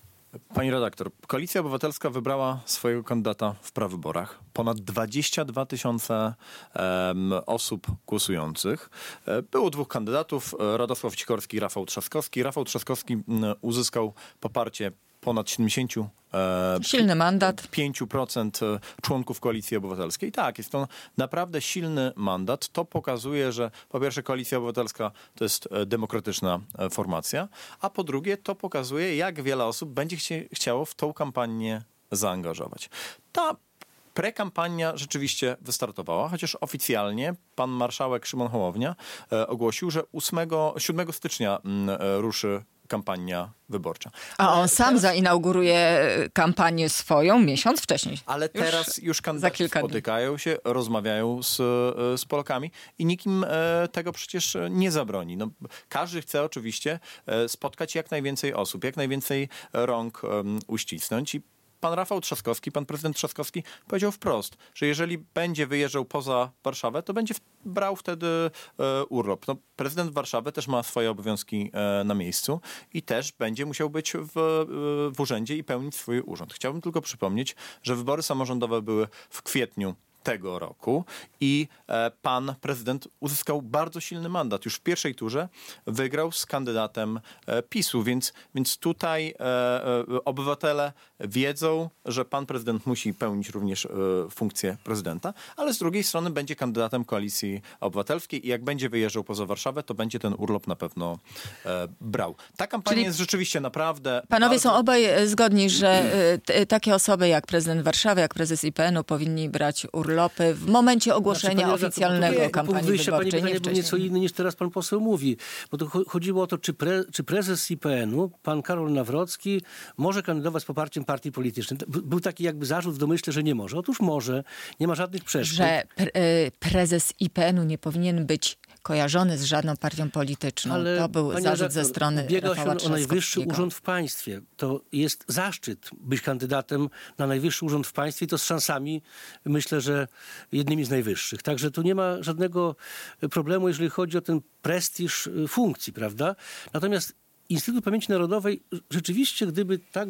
Speaker 3: Pani redaktor, Koalicja Obywatelska wybrała swojego kandydata w prawyborach. Ponad dwadzieścia dwa tysiące um, osób głosujących. E, Było dwóch kandydatów, e, Radosław Sikorski i Rafał Trzaskowski. Rafał Trzaskowski m, uzyskał poparcie ponad siedemdziesiąt e,
Speaker 2: Silny mandat.
Speaker 3: pięć procent członków Koalicji Obywatelskiej. Tak, jest to naprawdę silny mandat. To pokazuje, że po pierwsze Koalicja Obywatelska to jest e, demokratyczna e, formacja, a po drugie to pokazuje, jak wiele osób będzie chcie, chciało w tą kampanię zaangażować. Ta prekampania rzeczywiście wystartowała, chociaż oficjalnie pan marszałek Szymon Hołownia e, ogłosił, że ósmego, siódmego stycznia m, e, ruszy kampania wyborcza.
Speaker 2: A on sam zainauguruje kampanię swoją miesiąc wcześniej.
Speaker 3: Ale
Speaker 2: Już
Speaker 3: teraz już
Speaker 2: za
Speaker 3: kandydaci
Speaker 2: kilka dni.
Speaker 3: spotykają się, rozmawiają z, e, z Polakami i nikt im e, tego przecież nie zabroni. No, każdy chce oczywiście e, spotkać jak najwięcej osób, jak najwięcej rąk um, uścisnąć i pan Rafał Trzaskowski, pan prezydent Trzaskowski powiedział wprost, że jeżeli będzie wyjeżdżał poza Warszawę, to będzie w, brał wtedy e, urlop. No, prezydent Warszawy też ma swoje obowiązki e, na miejscu i też będzie musiał być w, e, w urzędzie i pełnić swój urząd. Chciałbym tylko przypomnieć, że wybory samorządowe były w kwietniu tego roku i e, pan prezydent uzyskał bardzo silny mandat. Już w pierwszej turze wygrał z kandydatem e, PiSu, więc, więc tutaj e, e, obywatele wiedzą, że pan prezydent musi pełnić również e, funkcję prezydenta, ale z drugiej strony będzie kandydatem Koalicji Obywatelskiej i jak będzie wyjeżdżał poza Warszawę, to będzie ten urlop na pewno e, brał. Ta kampania
Speaker 2: Czyli
Speaker 3: jest rzeczywiście naprawdę...
Speaker 2: Panowie
Speaker 3: bardzo...
Speaker 2: są obaj e, zgodni, że e, t- takie osoby jak prezydent Warszawy, jak prezes I P N u powinni brać urlopy w momencie ogłoszenia
Speaker 4: Znaczy, panie redaktor,
Speaker 2: oficjalnego
Speaker 4: to nie,
Speaker 2: kampanii
Speaker 4: punkt wyjścia pani
Speaker 2: wyborczej, nie
Speaker 4: pytanie był nieco
Speaker 2: wcześniej.
Speaker 4: inny niż teraz pan poseł mówi. Bo to cho- chodziło o to, czy, pre, czy prezes I P N u, pan Karol Nawrocki, może kandydować z poparciem partii politycznej. To b- Był taki jakby zarzut w domyśle, że nie może. Otóż może, nie ma żadnych przeszkód.
Speaker 2: Że pre- e, prezes I P N u nie powinien być kojarzony z żadną partią polityczną.
Speaker 4: Ale,
Speaker 2: to był
Speaker 4: panie
Speaker 2: zarzut
Speaker 4: redaktor,
Speaker 2: ze strony
Speaker 4: ubiega się
Speaker 2: Rafała
Speaker 4: o najwyższy
Speaker 2: Trzaskowskiego.
Speaker 4: urząd w państwie. To jest zaszczyt być kandydatem na najwyższy urząd w państwie i to z szansami, myślę, że jednymi z najwyższych. Także tu nie ma żadnego problemu, jeżeli chodzi o ten prestiż funkcji, prawda? Natomiast Instytut Pamięci Narodowej rzeczywiście, gdyby tak go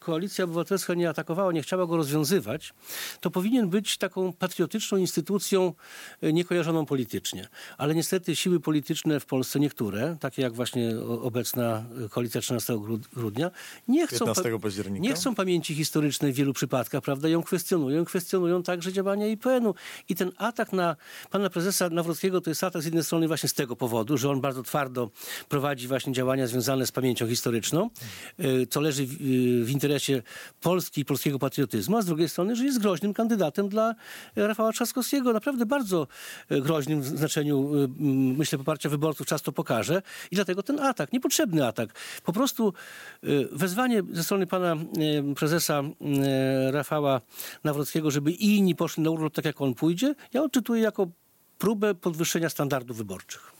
Speaker 4: Koalicja Obywatelska nie atakowała, nie chciała go rozwiązywać, to powinien być taką patriotyczną instytucją niekojarzoną politycznie. Ale niestety siły polityczne w Polsce, niektóre, takie jak właśnie obecna Koalicja trzynastego grudnia, nie chcą,
Speaker 3: piętnastego października.
Speaker 4: nie chcą pamięci historycznej w wielu przypadkach, prawda, ją kwestionują, kwestionują także działania I P N-u. I ten atak na pana prezesa Nawrockiego to jest atak z jednej strony właśnie z tego powodu, że on bardzo twardo prowadzi właśnie działania związane z pamięcią historyczną, co leży w, w interesie Polski i polskiego patriotyzmu, a z drugiej strony, że jest groźnym kandydatem dla Rafała Trzaskowskiego. Naprawdę bardzo groźnym w znaczeniu, myślę, poparcia wyborców. Czas to pokaże. I dlatego ten atak, niepotrzebny atak. Po prostu wezwanie ze strony pana prezesa Rafała Nawrockiego, żeby inni poszli na urlop tak, jak on pójdzie, ja odczytuję jako próbę podwyższenia standardów wyborczych.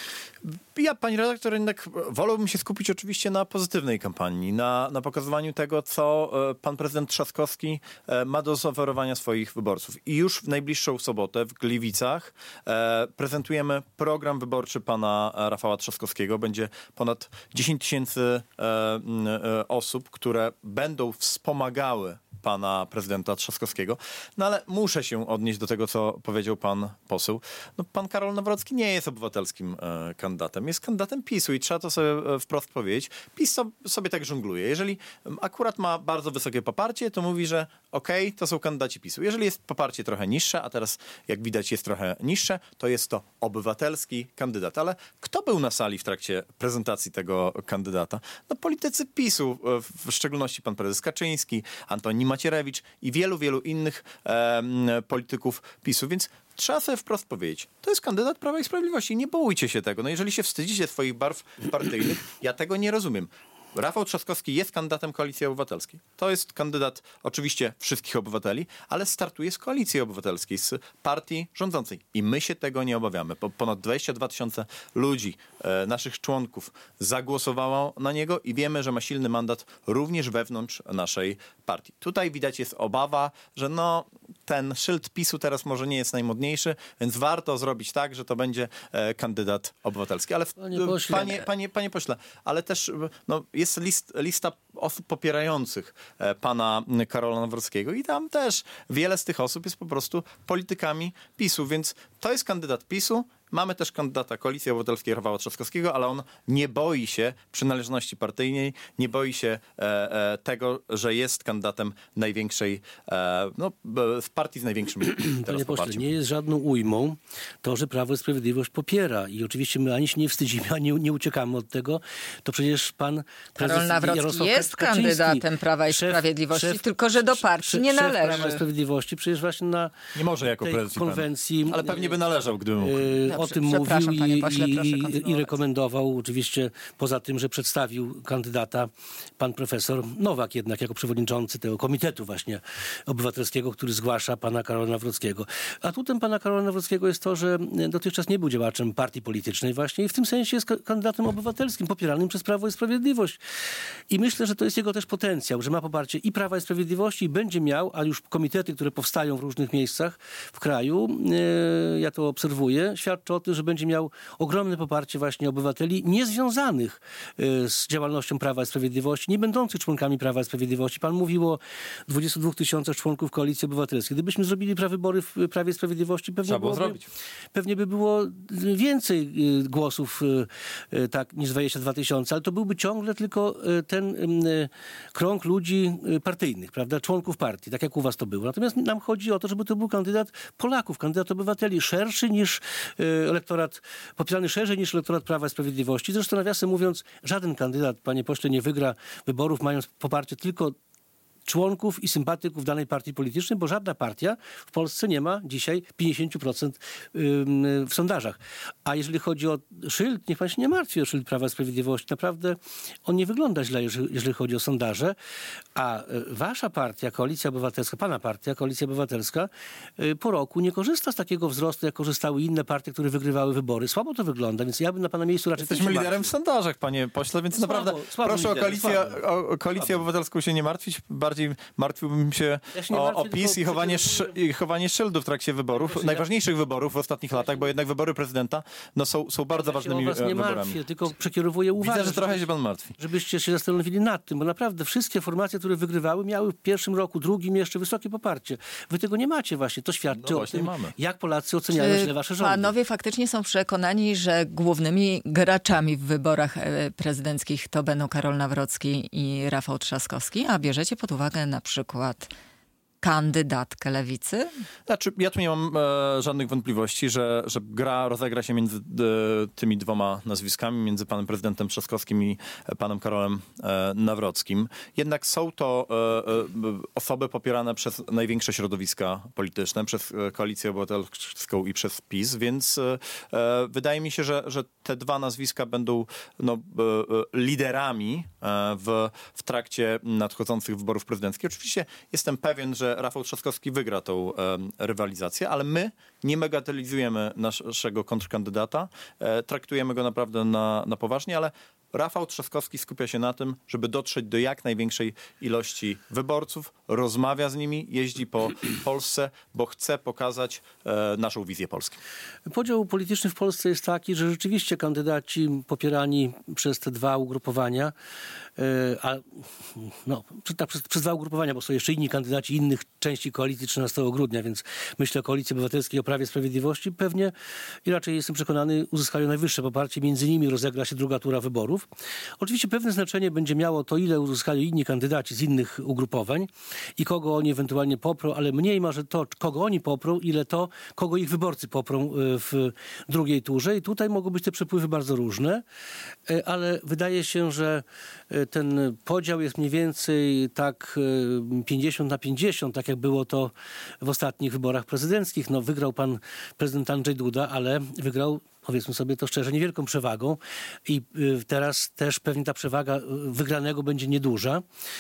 Speaker 3: Ja, pani redaktor, jednak wolałbym się skupić oczywiście na pozytywnej kampanii, na, na pokazywaniu tego, co e, pan prezydent Trzaskowski e, ma do zaoferowania swoich wyborców. I już w najbliższą sobotę w Gliwicach e, prezentujemy program wyborczy pana Rafała Trzaskowskiego. Będzie ponad dziesięć tysięcy e, e, osób, które będą wspomagały pana prezydenta Trzaskowskiego. No ale muszę się odnieść do tego, co powiedział pan poseł. No, pan Karol Nawrocki nie jest obywatelskim e, kandydatem. Jest kandydatem PiSu i trzeba to sobie e, wprost powiedzieć. PiS so, sobie tak żongluje. Jeżeli akurat ma bardzo wysokie poparcie, to mówi, że okej, okay, to są kandydaci PiSu. Jeżeli jest poparcie trochę niższe, a teraz jak widać jest trochę niższe, to jest to obywatelski kandydat. Ale kto był na sali w trakcie prezentacji tego kandydata? No politycy PiSu, w szczególności pan prezes Kaczyński, Antoni Macierewicz i wielu, wielu innych e, polityków PiSu, więc trzeba sobie wprost powiedzieć, to jest kandydat Prawa i Sprawiedliwości. Nie bójcie się tego. No jeżeli się wstydzicie swoich barw partyjnych, ja tego nie rozumiem. Rafał Trzaskowski jest kandydatem Koalicji Obywatelskiej. To jest kandydat oczywiście wszystkich obywateli, ale startuje z Koalicji Obywatelskiej, z partii rządzącej. I my się tego nie obawiamy. Ponad dwadzieścia dwa tysiące ludzi, e, naszych członków, zagłosowało na niego i wiemy, że ma silny mandat również wewnątrz naszej partii. Tutaj widać jest obawa, że no ten szyld PiSu teraz może nie jest najmodniejszy, więc warto zrobić tak, że to będzie e, kandydat obywatelski. Ale w,
Speaker 4: panie, pośle,
Speaker 3: panie, panie, panie pośle, ale też no, jest list, lista osób popierających e, pana Karola Nawrockiego i tam też wiele z tych osób jest po prostu politykami PiSu, więc to jest kandydat PiSu. Mamy też kandydata Koalicji Obywatelskiej Rafała Trzaskowskiego, ale on nie boi się przynależności partyjnej, nie boi się e, e, tego, że jest kandydatem największej, e, no, w partii z największym teraz
Speaker 4: Panie pośle,
Speaker 3: poparciem.
Speaker 4: nie jest żadną ujmą to, że Prawo i Sprawiedliwość popiera i oczywiście my ani się nie wstydzimy, ani nie uciekamy od tego. To przecież pan prezes
Speaker 2: Karol Nawrocki
Speaker 4: Jarosław
Speaker 2: jest
Speaker 4: Kaczyński,
Speaker 2: kandydatem Prawa i
Speaker 4: szef-
Speaker 2: Sprawiedliwości,
Speaker 4: szef-
Speaker 2: tylko że do partii
Speaker 4: szef-
Speaker 2: nie
Speaker 4: szef
Speaker 2: należy.
Speaker 4: Prawa i Sprawiedliwości przecież właśnie na
Speaker 3: Nie może jako
Speaker 4: tej
Speaker 3: prezes I P N.
Speaker 4: konwencji,
Speaker 3: Ale pewnie by należał, gdyby mógł.
Speaker 4: e, o
Speaker 2: Dobrze,
Speaker 4: tym mówił
Speaker 2: przepraszam, panie
Speaker 4: i,
Speaker 2: pośle, proszę
Speaker 4: i, i
Speaker 2: kontynuować.
Speaker 4: rekomendował, oczywiście poza tym, że przedstawił kandydata pan profesor Nowak jednak jako przewodniczący tego komitetu właśnie obywatelskiego, który zgłasza pana Karola Nawrockiego. Atutem pana Karola Nawrockiego jest to, że dotychczas nie był działaczem partii politycznej właśnie i w tym sensie jest kandydatem obywatelskim, popieranym przez Prawo i Sprawiedliwość. I myślę, że to jest jego też potencjał, że ma poparcie i Prawa i Sprawiedliwości i będzie miał, ale już komitety, które powstają w różnych miejscach w kraju, e, ja to obserwuję, świadczy o tym, że będzie miał ogromne poparcie właśnie obywateli niezwiązanych e, z działalnością Prawa i Sprawiedliwości, nie będących członkami Prawa i Sprawiedliwości. Pan mówił o dwudziestu dwóch tysiącach członków Koalicji Obywatelskiej. Gdybyśmy zrobili prawybory w Prawie i Sprawiedliwości, pewnie,
Speaker 3: Trzeba było
Speaker 4: byłoby,
Speaker 3: zrobić.
Speaker 4: pewnie by było więcej e, głosów e, e, tak, niż dwadzieścia dwa tysiące, ale to byłby ciągle tylko e, ten e, krąg ludzi e, partyjnych, prawda, członków partii, tak jak u was to było. Natomiast nam chodzi o to, żeby to był kandydat Polaków, kandydat obywateli, szerszy niż e, elektorat, popierany szerzej niż elektorat Prawa i Sprawiedliwości. Zresztą nawiasem mówiąc, żaden kandydat, panie pośle, nie wygra wyborów, mając poparcie tylko członków i sympatyków danej partii politycznej, bo żadna partia w Polsce nie ma dzisiaj pięćdziesiąt procent w sondażach. A jeżeli chodzi o szyld, niech pan się nie martwi o szyld Prawa i Sprawiedliwości. Naprawdę on nie wygląda źle, jeżeli, jeżeli chodzi o sondaże. A wasza partia, Koalicja Obywatelska, pana partia, Koalicja Obywatelska, po roku nie korzysta z takiego wzrostu, jak korzystały inne partie, które wygrywały wybory. Słabo to wygląda, więc ja bym na pana miejscu raczej...
Speaker 3: Jesteśmy liderem w sondażach, panie pośle, więc
Speaker 4: Słabo,
Speaker 3: naprawdę
Speaker 4: słabo
Speaker 3: proszę o
Speaker 4: liderem,
Speaker 3: koalicję,
Speaker 4: słabo.
Speaker 3: o koalicję obywatelską się nie martwić. Bardziej bardziej martwiłbym się,
Speaker 4: Ja się nie
Speaker 3: o,
Speaker 4: martwię,
Speaker 3: o PiS
Speaker 4: tylko
Speaker 3: i chowanie,
Speaker 4: przeciwnie-
Speaker 3: sz, i chowanie szyldu w trakcie wyborów,
Speaker 4: Właśnie ja-
Speaker 3: najważniejszych wyborów w ostatnich latach, bo jednak wybory prezydenta no, są, są bardzo
Speaker 4: Ja się
Speaker 3: ważnymi
Speaker 4: o was nie
Speaker 3: e, wyborami.
Speaker 4: martwię, tylko przekierowuję uwagę.
Speaker 3: Widzę, że trochę
Speaker 4: żeby-
Speaker 3: się pan martwi.
Speaker 4: Żebyście się zastanowili nad tym, bo naprawdę wszystkie formacje, które wygrywały, miały w pierwszym roku, drugim jeszcze wysokie poparcie. Wy tego nie macie właśnie. To świadczy
Speaker 3: No
Speaker 4: o
Speaker 3: właśnie
Speaker 4: tym,
Speaker 3: mamy.
Speaker 4: jak Polacy oceniają źle wasze rządy.
Speaker 2: Panowie faktycznie są przekonani, że głównymi graczami w wyborach e, prezydenckich to będą Karol Nawrocki i Rafał Trzaskowski, a bierzecie pod uwagę na przykład kandydatkę Lewicy?
Speaker 3: Znaczy, ja tu nie mam e, żadnych wątpliwości, że, że gra rozegra się między e, tymi dwoma nazwiskami, między panem prezydentem Trzaskowskim i e, panem Karolem e, Nawrockim. Jednak są to e, e, osoby popierane przez największe środowiska polityczne, przez e, Koalicję Obywatelską i przez PiS, więc e, e, wydaje mi się, że, że te dwa nazwiska będą no, e, e, liderami e, w, w trakcie nadchodzących wyborów prezydenckich. Oczywiście jestem pewien, że Rafał Trzaskowski wygra tą e, rywalizację, ale my nie bagatelizujemy naszego kontrkandydata, e, traktujemy go naprawdę na, na poważnie, ale Rafał Trzaskowski skupia się na tym, żeby dotrzeć do jak największej ilości wyborców, rozmawia z nimi, jeździ po Polsce, bo chce pokazać e, naszą wizję Polski.
Speaker 4: Podział polityczny w Polsce jest taki, że rzeczywiście kandydaci popierani przez te dwa ugrupowania, e, a, no, tak, przez, przez dwa ugrupowania, bo są jeszcze inni kandydaci innych części koalicji trzynastego grudnia, więc myślę o Koalicji Obywatelskiej, o Prawie i Sprawiedliwości, pewnie i raczej jestem przekonany, uzyskają najwyższe poparcie. Między nimi rozegra się druga tura wyborów. Oczywiście pewne znaczenie będzie miało to, ile uzyskają inni kandydaci z innych ugrupowań i kogo oni ewentualnie poprą, ale mniej może to, kogo oni poprą, ile to, kogo ich wyborcy poprą w drugiej turze. I tutaj mogą być te przepływy bardzo różne, ale wydaje się, że ten podział jest mniej więcej tak pięćdziesiąt na pięćdziesiąt, tak jak było to w ostatnich wyborach prezydenckich. No, wygrał pan prezydent Andrzej Duda, ale wygrał, powiedzmy sobie to szczerze, niewielką przewagą i teraz też pewnie ta przewaga wygranego będzie nieduża.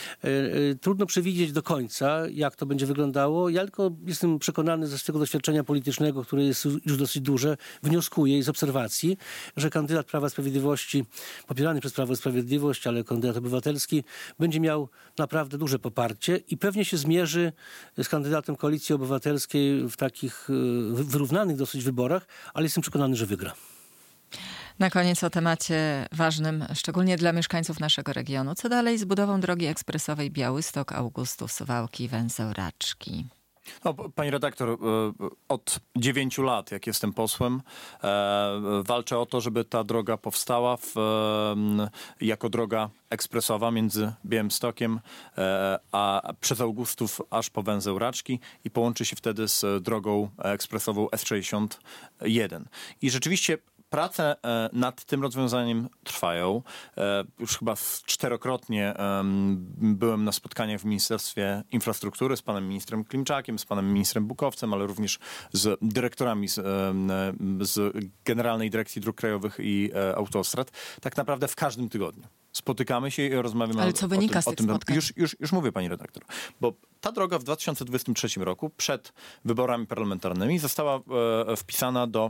Speaker 4: Trudno przewidzieć do końca, jak to będzie wyglądało. Ja tylko jestem przekonany ze swego doświadczenia politycznego, które jest już dosyć duże, wnioskuję z obserwacji, że kandydat Prawa i Sprawiedliwości, popierany przez Prawo i Sprawiedliwość, ale kandydat obywatelski, będzie miał naprawdę duże poparcie i pewnie się zmierzy z kandydatem Koalicji Obywatelskiej w takich wyrównanych dosyć wyborach, ale jestem przekonany, że wygra.
Speaker 2: Na koniec o temacie ważnym, szczególnie dla mieszkańców naszego regionu. Co dalej z budową drogi ekspresowej Białystok, Augustów, Suwałki, Węzeł Raczki?
Speaker 3: No, pani redaktor, od dziewięciu lat, jak jestem posłem, walczę o to, żeby ta droga powstała w, jako droga ekspresowa między Białymstokiem a przez Augustów aż po Węzeł Raczki i połączy się wtedy z drogą ekspresową S sześćdziesiąt jeden. I rzeczywiście prace nad tym rozwiązaniem trwają. Już chyba czterokrotnie byłem na spotkaniach w Ministerstwie Infrastruktury z panem ministrem Klimczakiem, z panem ministrem Bukowcem, ale również z dyrektorami z, z Generalnej Dyrekcji Dróg Krajowych i Autostrad. Tak naprawdę w każdym tygodniu spotykamy się i rozmawiamy
Speaker 2: Ale co
Speaker 3: o,
Speaker 2: wynika
Speaker 3: o tym.
Speaker 2: z tych
Speaker 3: o tym
Speaker 2: spotkań?
Speaker 3: już, już, już mówię, pani redaktor. Bo ta droga w dwa tysiące dwudziestym trzecim roku, przed wyborami parlamentarnymi, została e, wpisana do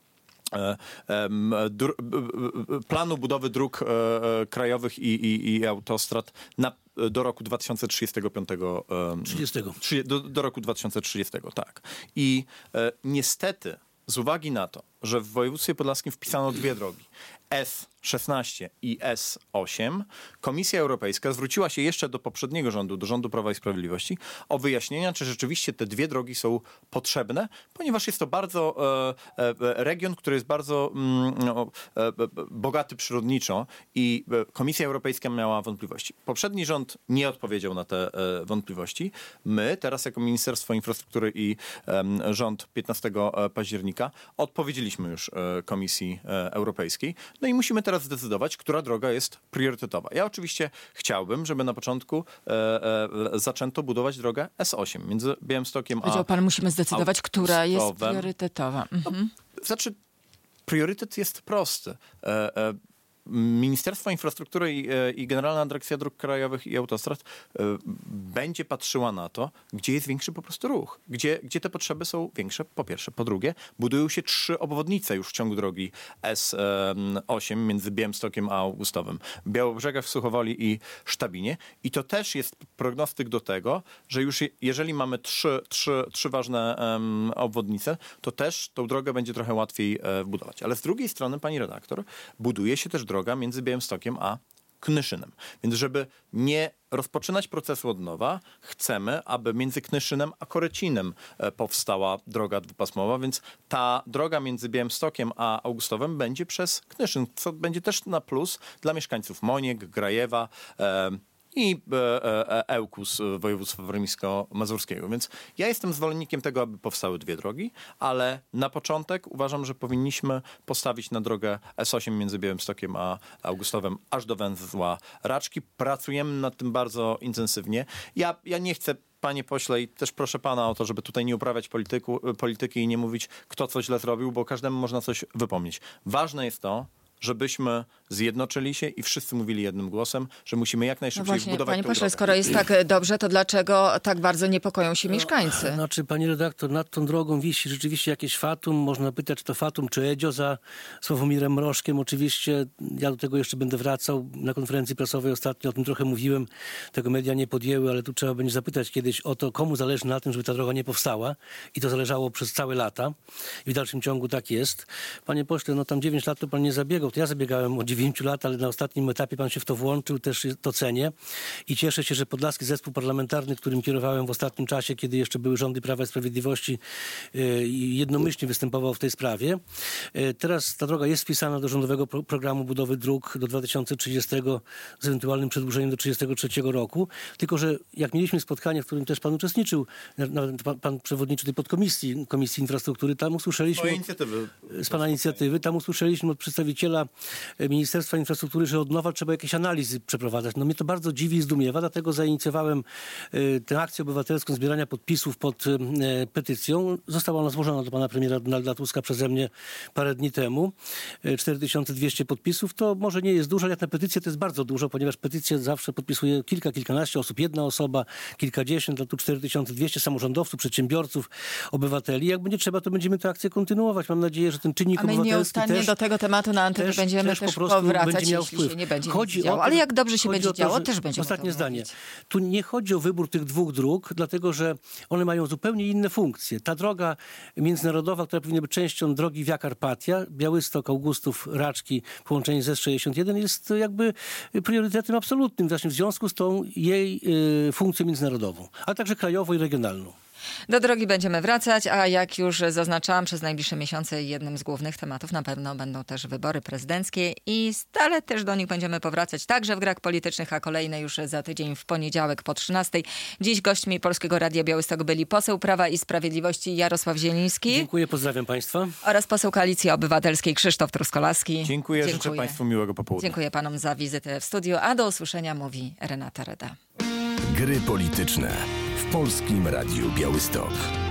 Speaker 3: planu budowy dróg krajowych i, i, i autostrad na, do roku dwa tysiące trzydziestego piątego.
Speaker 4: trzydziestego.
Speaker 3: Do, do roku dwa tysiące trzydziestego, tak. I e, niestety z uwagi na to, że w województwie podlaskim wpisano dwie drogi, S szesnaście i S osiem, Komisja Europejska zwróciła się jeszcze do poprzedniego rządu, do rządu Prawa i Sprawiedliwości, o wyjaśnienia, czy rzeczywiście te dwie drogi są potrzebne, ponieważ jest to bardzo e, e, region, który jest bardzo mm, no, e, bogaty przyrodniczo i Komisja Europejska miała wątpliwości. Poprzedni rząd nie odpowiedział na te e, wątpliwości. My teraz jako Ministerstwo Infrastruktury i e, rząd piętnastego października odpowiedzieliśmy już e, Komisji e, Europejskiej. No i musimy teraz zdecydować, która droga jest priorytetowa. Ja oczywiście chciałbym, żeby na początku e, e, zaczęto budować drogę S osiem między Białymstokiem a...
Speaker 2: Powiedział pan, musimy zdecydować, która jest
Speaker 3: Augustowem.
Speaker 2: priorytetowa. Mhm.
Speaker 3: No, znaczy, priorytet jest prosty. E, e, Ministerstwo Infrastruktury i, i Generalna Dyrekcja Dróg Krajowych i Autostrad y, będzie patrzyła na to, gdzie jest większy po prostu ruch, gdzie, gdzie te potrzeby są większe, po pierwsze. Po drugie, budują się trzy obwodnice już w ciągu drogi S osiem między Białymstokiem a Augustowem. W Białobrzegach, w Suchowoli i Sztabinie. I to też jest prognostyk do tego, że już je, jeżeli mamy trzy, trzy, trzy ważne um, obwodnice, to też tą drogę będzie trochę łatwiej e, budować. Ale z drugiej strony, pani redaktor, buduje się też droga między Białymstokiem a Knyszynem. Więc żeby nie rozpoczynać procesu od nowa, chcemy, aby między Knyszynem a Korecinem e, powstała droga dwupasmowa, więc ta droga między Białymstokiem a Augustowem będzie przez Knyszyn, co będzie też na plus dla mieszkańców Moniek, Grajewa, e, i Ełkus województwa warmińsko-mazurskiego. Więc ja jestem zwolennikiem tego, aby powstały dwie drogi, ale na początek uważam, że powinniśmy postawić na drogę S osiem między Białymstokiem a Augustowem aż do węzła Raczki. Pracujemy nad tym bardzo intensywnie. Ja, ja nie chcę, panie pośle, i też proszę pana o to, żeby tutaj nie uprawiać polityku, polityki i nie mówić, kto co źle zrobił, bo każdemu można coś wypomnieć. Ważne jest to, żebyśmy zjednoczyli się i wszyscy mówili jednym głosem, że musimy jak najszybciej
Speaker 2: no właśnie,
Speaker 3: wbudować
Speaker 2: panie
Speaker 3: tę
Speaker 2: pośle,
Speaker 3: drogę.
Speaker 2: skoro jest tak dobrze, to dlaczego tak bardzo niepokoją się mieszkańcy?
Speaker 4: Znaczy, pani redaktor, nad tą drogą wisi rzeczywiście jakieś fatum. Można pytać, czy to fatum, czy Edzio za Sławomirem Mrożkiem. Oczywiście ja do tego jeszcze będę wracał. Na konferencji prasowej ostatnio o tym trochę mówiłem. Tego media nie podjęły, ale tu trzeba będzie zapytać kiedyś o to, komu zależy na tym, żeby ta droga nie powstała. I to zależało przez całe lata. I w dalszym ciągu tak jest. Panie pośle, no tam dziewięć lat to pan nie zabiegał. To ja zabiegałem od dziewięciu lat, ale na ostatnim etapie pan się w to włączył, też to cenię. I cieszę się, że Podlaski Zespół Parlamentarny, którym kierowałem w ostatnim czasie, kiedy jeszcze były rządy Prawa i Sprawiedliwości, jednomyślnie występował w tej sprawie. Teraz ta droga jest wpisana do rządowego pro- programu budowy dróg do dwa tysiące trzydziestego z ewentualnym przedłużeniem do trzydziestego trzeciego roku. Tylko że jak mieliśmy spotkanie, w którym też pan uczestniczył, nawet pan, pan przewodniczy tej podkomisji Komisji Infrastruktury, tam usłyszeliśmy
Speaker 3: Moje inicjatywy.
Speaker 4: z pana inicjatywy, tam usłyszeliśmy od przedstawiciela Ministerstwa Infrastruktury, że od nowa trzeba jakieś analizy przeprowadzać. No mnie to bardzo dziwi i zdumiewa, dlatego zainicjowałem y, tę akcję obywatelską zbierania podpisów pod y, petycją. Została ona złożona do pana premiera Donalda Tuska przeze mnie parę dni temu. Y, cztery tysiące dwieście podpisów. To może nie jest dużo, ale jak na petycję to jest bardzo dużo, ponieważ petycję zawsze podpisuje kilka, kilkanaście osób, jedna osoba, kilkadziesiąt, a tu cztery tysiące dwieście samorządowców, przedsiębiorców, obywateli. Jak będzie trzeba, to będziemy tę akcję kontynuować. Mam nadzieję, że ten czynnik
Speaker 2: A my
Speaker 4: obywatelski
Speaker 2: nieustannie
Speaker 4: też,
Speaker 2: do tego tematu na antenie
Speaker 4: też,
Speaker 2: będziemy
Speaker 4: też,
Speaker 2: też
Speaker 4: po prostu
Speaker 2: powracać,
Speaker 4: będzie miał
Speaker 2: jeśli
Speaker 4: wpływ.
Speaker 2: się nie będzie
Speaker 4: Chodzi
Speaker 2: nic
Speaker 4: o
Speaker 2: działo.
Speaker 4: to,
Speaker 2: Ale
Speaker 4: że-
Speaker 2: jak dobrze się
Speaker 4: chodzi
Speaker 2: będzie
Speaker 4: o to,
Speaker 2: działo,
Speaker 4: że-
Speaker 2: też będziemy
Speaker 4: Ostatnie
Speaker 2: o tym
Speaker 4: zdanie.
Speaker 2: mówić.
Speaker 4: Tu nie chodzi o wybór tych dwóch dróg, dlatego że one mają zupełnie inne funkcje. Ta droga międzynarodowa, która powinna być częścią drogi Via Carpatia, Białystok, Augustów, Raczki, połączenie z S sześćdziesiąt jeden jest jakby priorytetem absolutnym właśnie w związku z tą jej y, funkcją międzynarodową, ale także krajową i regionalną.
Speaker 2: Do drogi będziemy wracać, a jak już zaznaczałam, przez najbliższe miesiące jednym z głównych tematów na pewno będą też wybory prezydenckie i stale też do nich będziemy powracać, także w grach politycznych, a kolejne już za tydzień w poniedziałek po trzynastej. Dziś gośćmi Polskiego Radia Białystok byli poseł Prawa i Sprawiedliwości Jarosław Zieliński
Speaker 4: Dziękuję, pozdrawiam państwa.
Speaker 2: oraz poseł Koalicji Obywatelskiej Krzysztof Truskolaski.
Speaker 3: Dziękuję, życzę państwu miłego popołudnia.
Speaker 2: Dziękuję panom za wizytę w studiu, a do usłyszenia mówi Renata Reda.
Speaker 1: Gry polityczne w Polskim Radiu Białystok.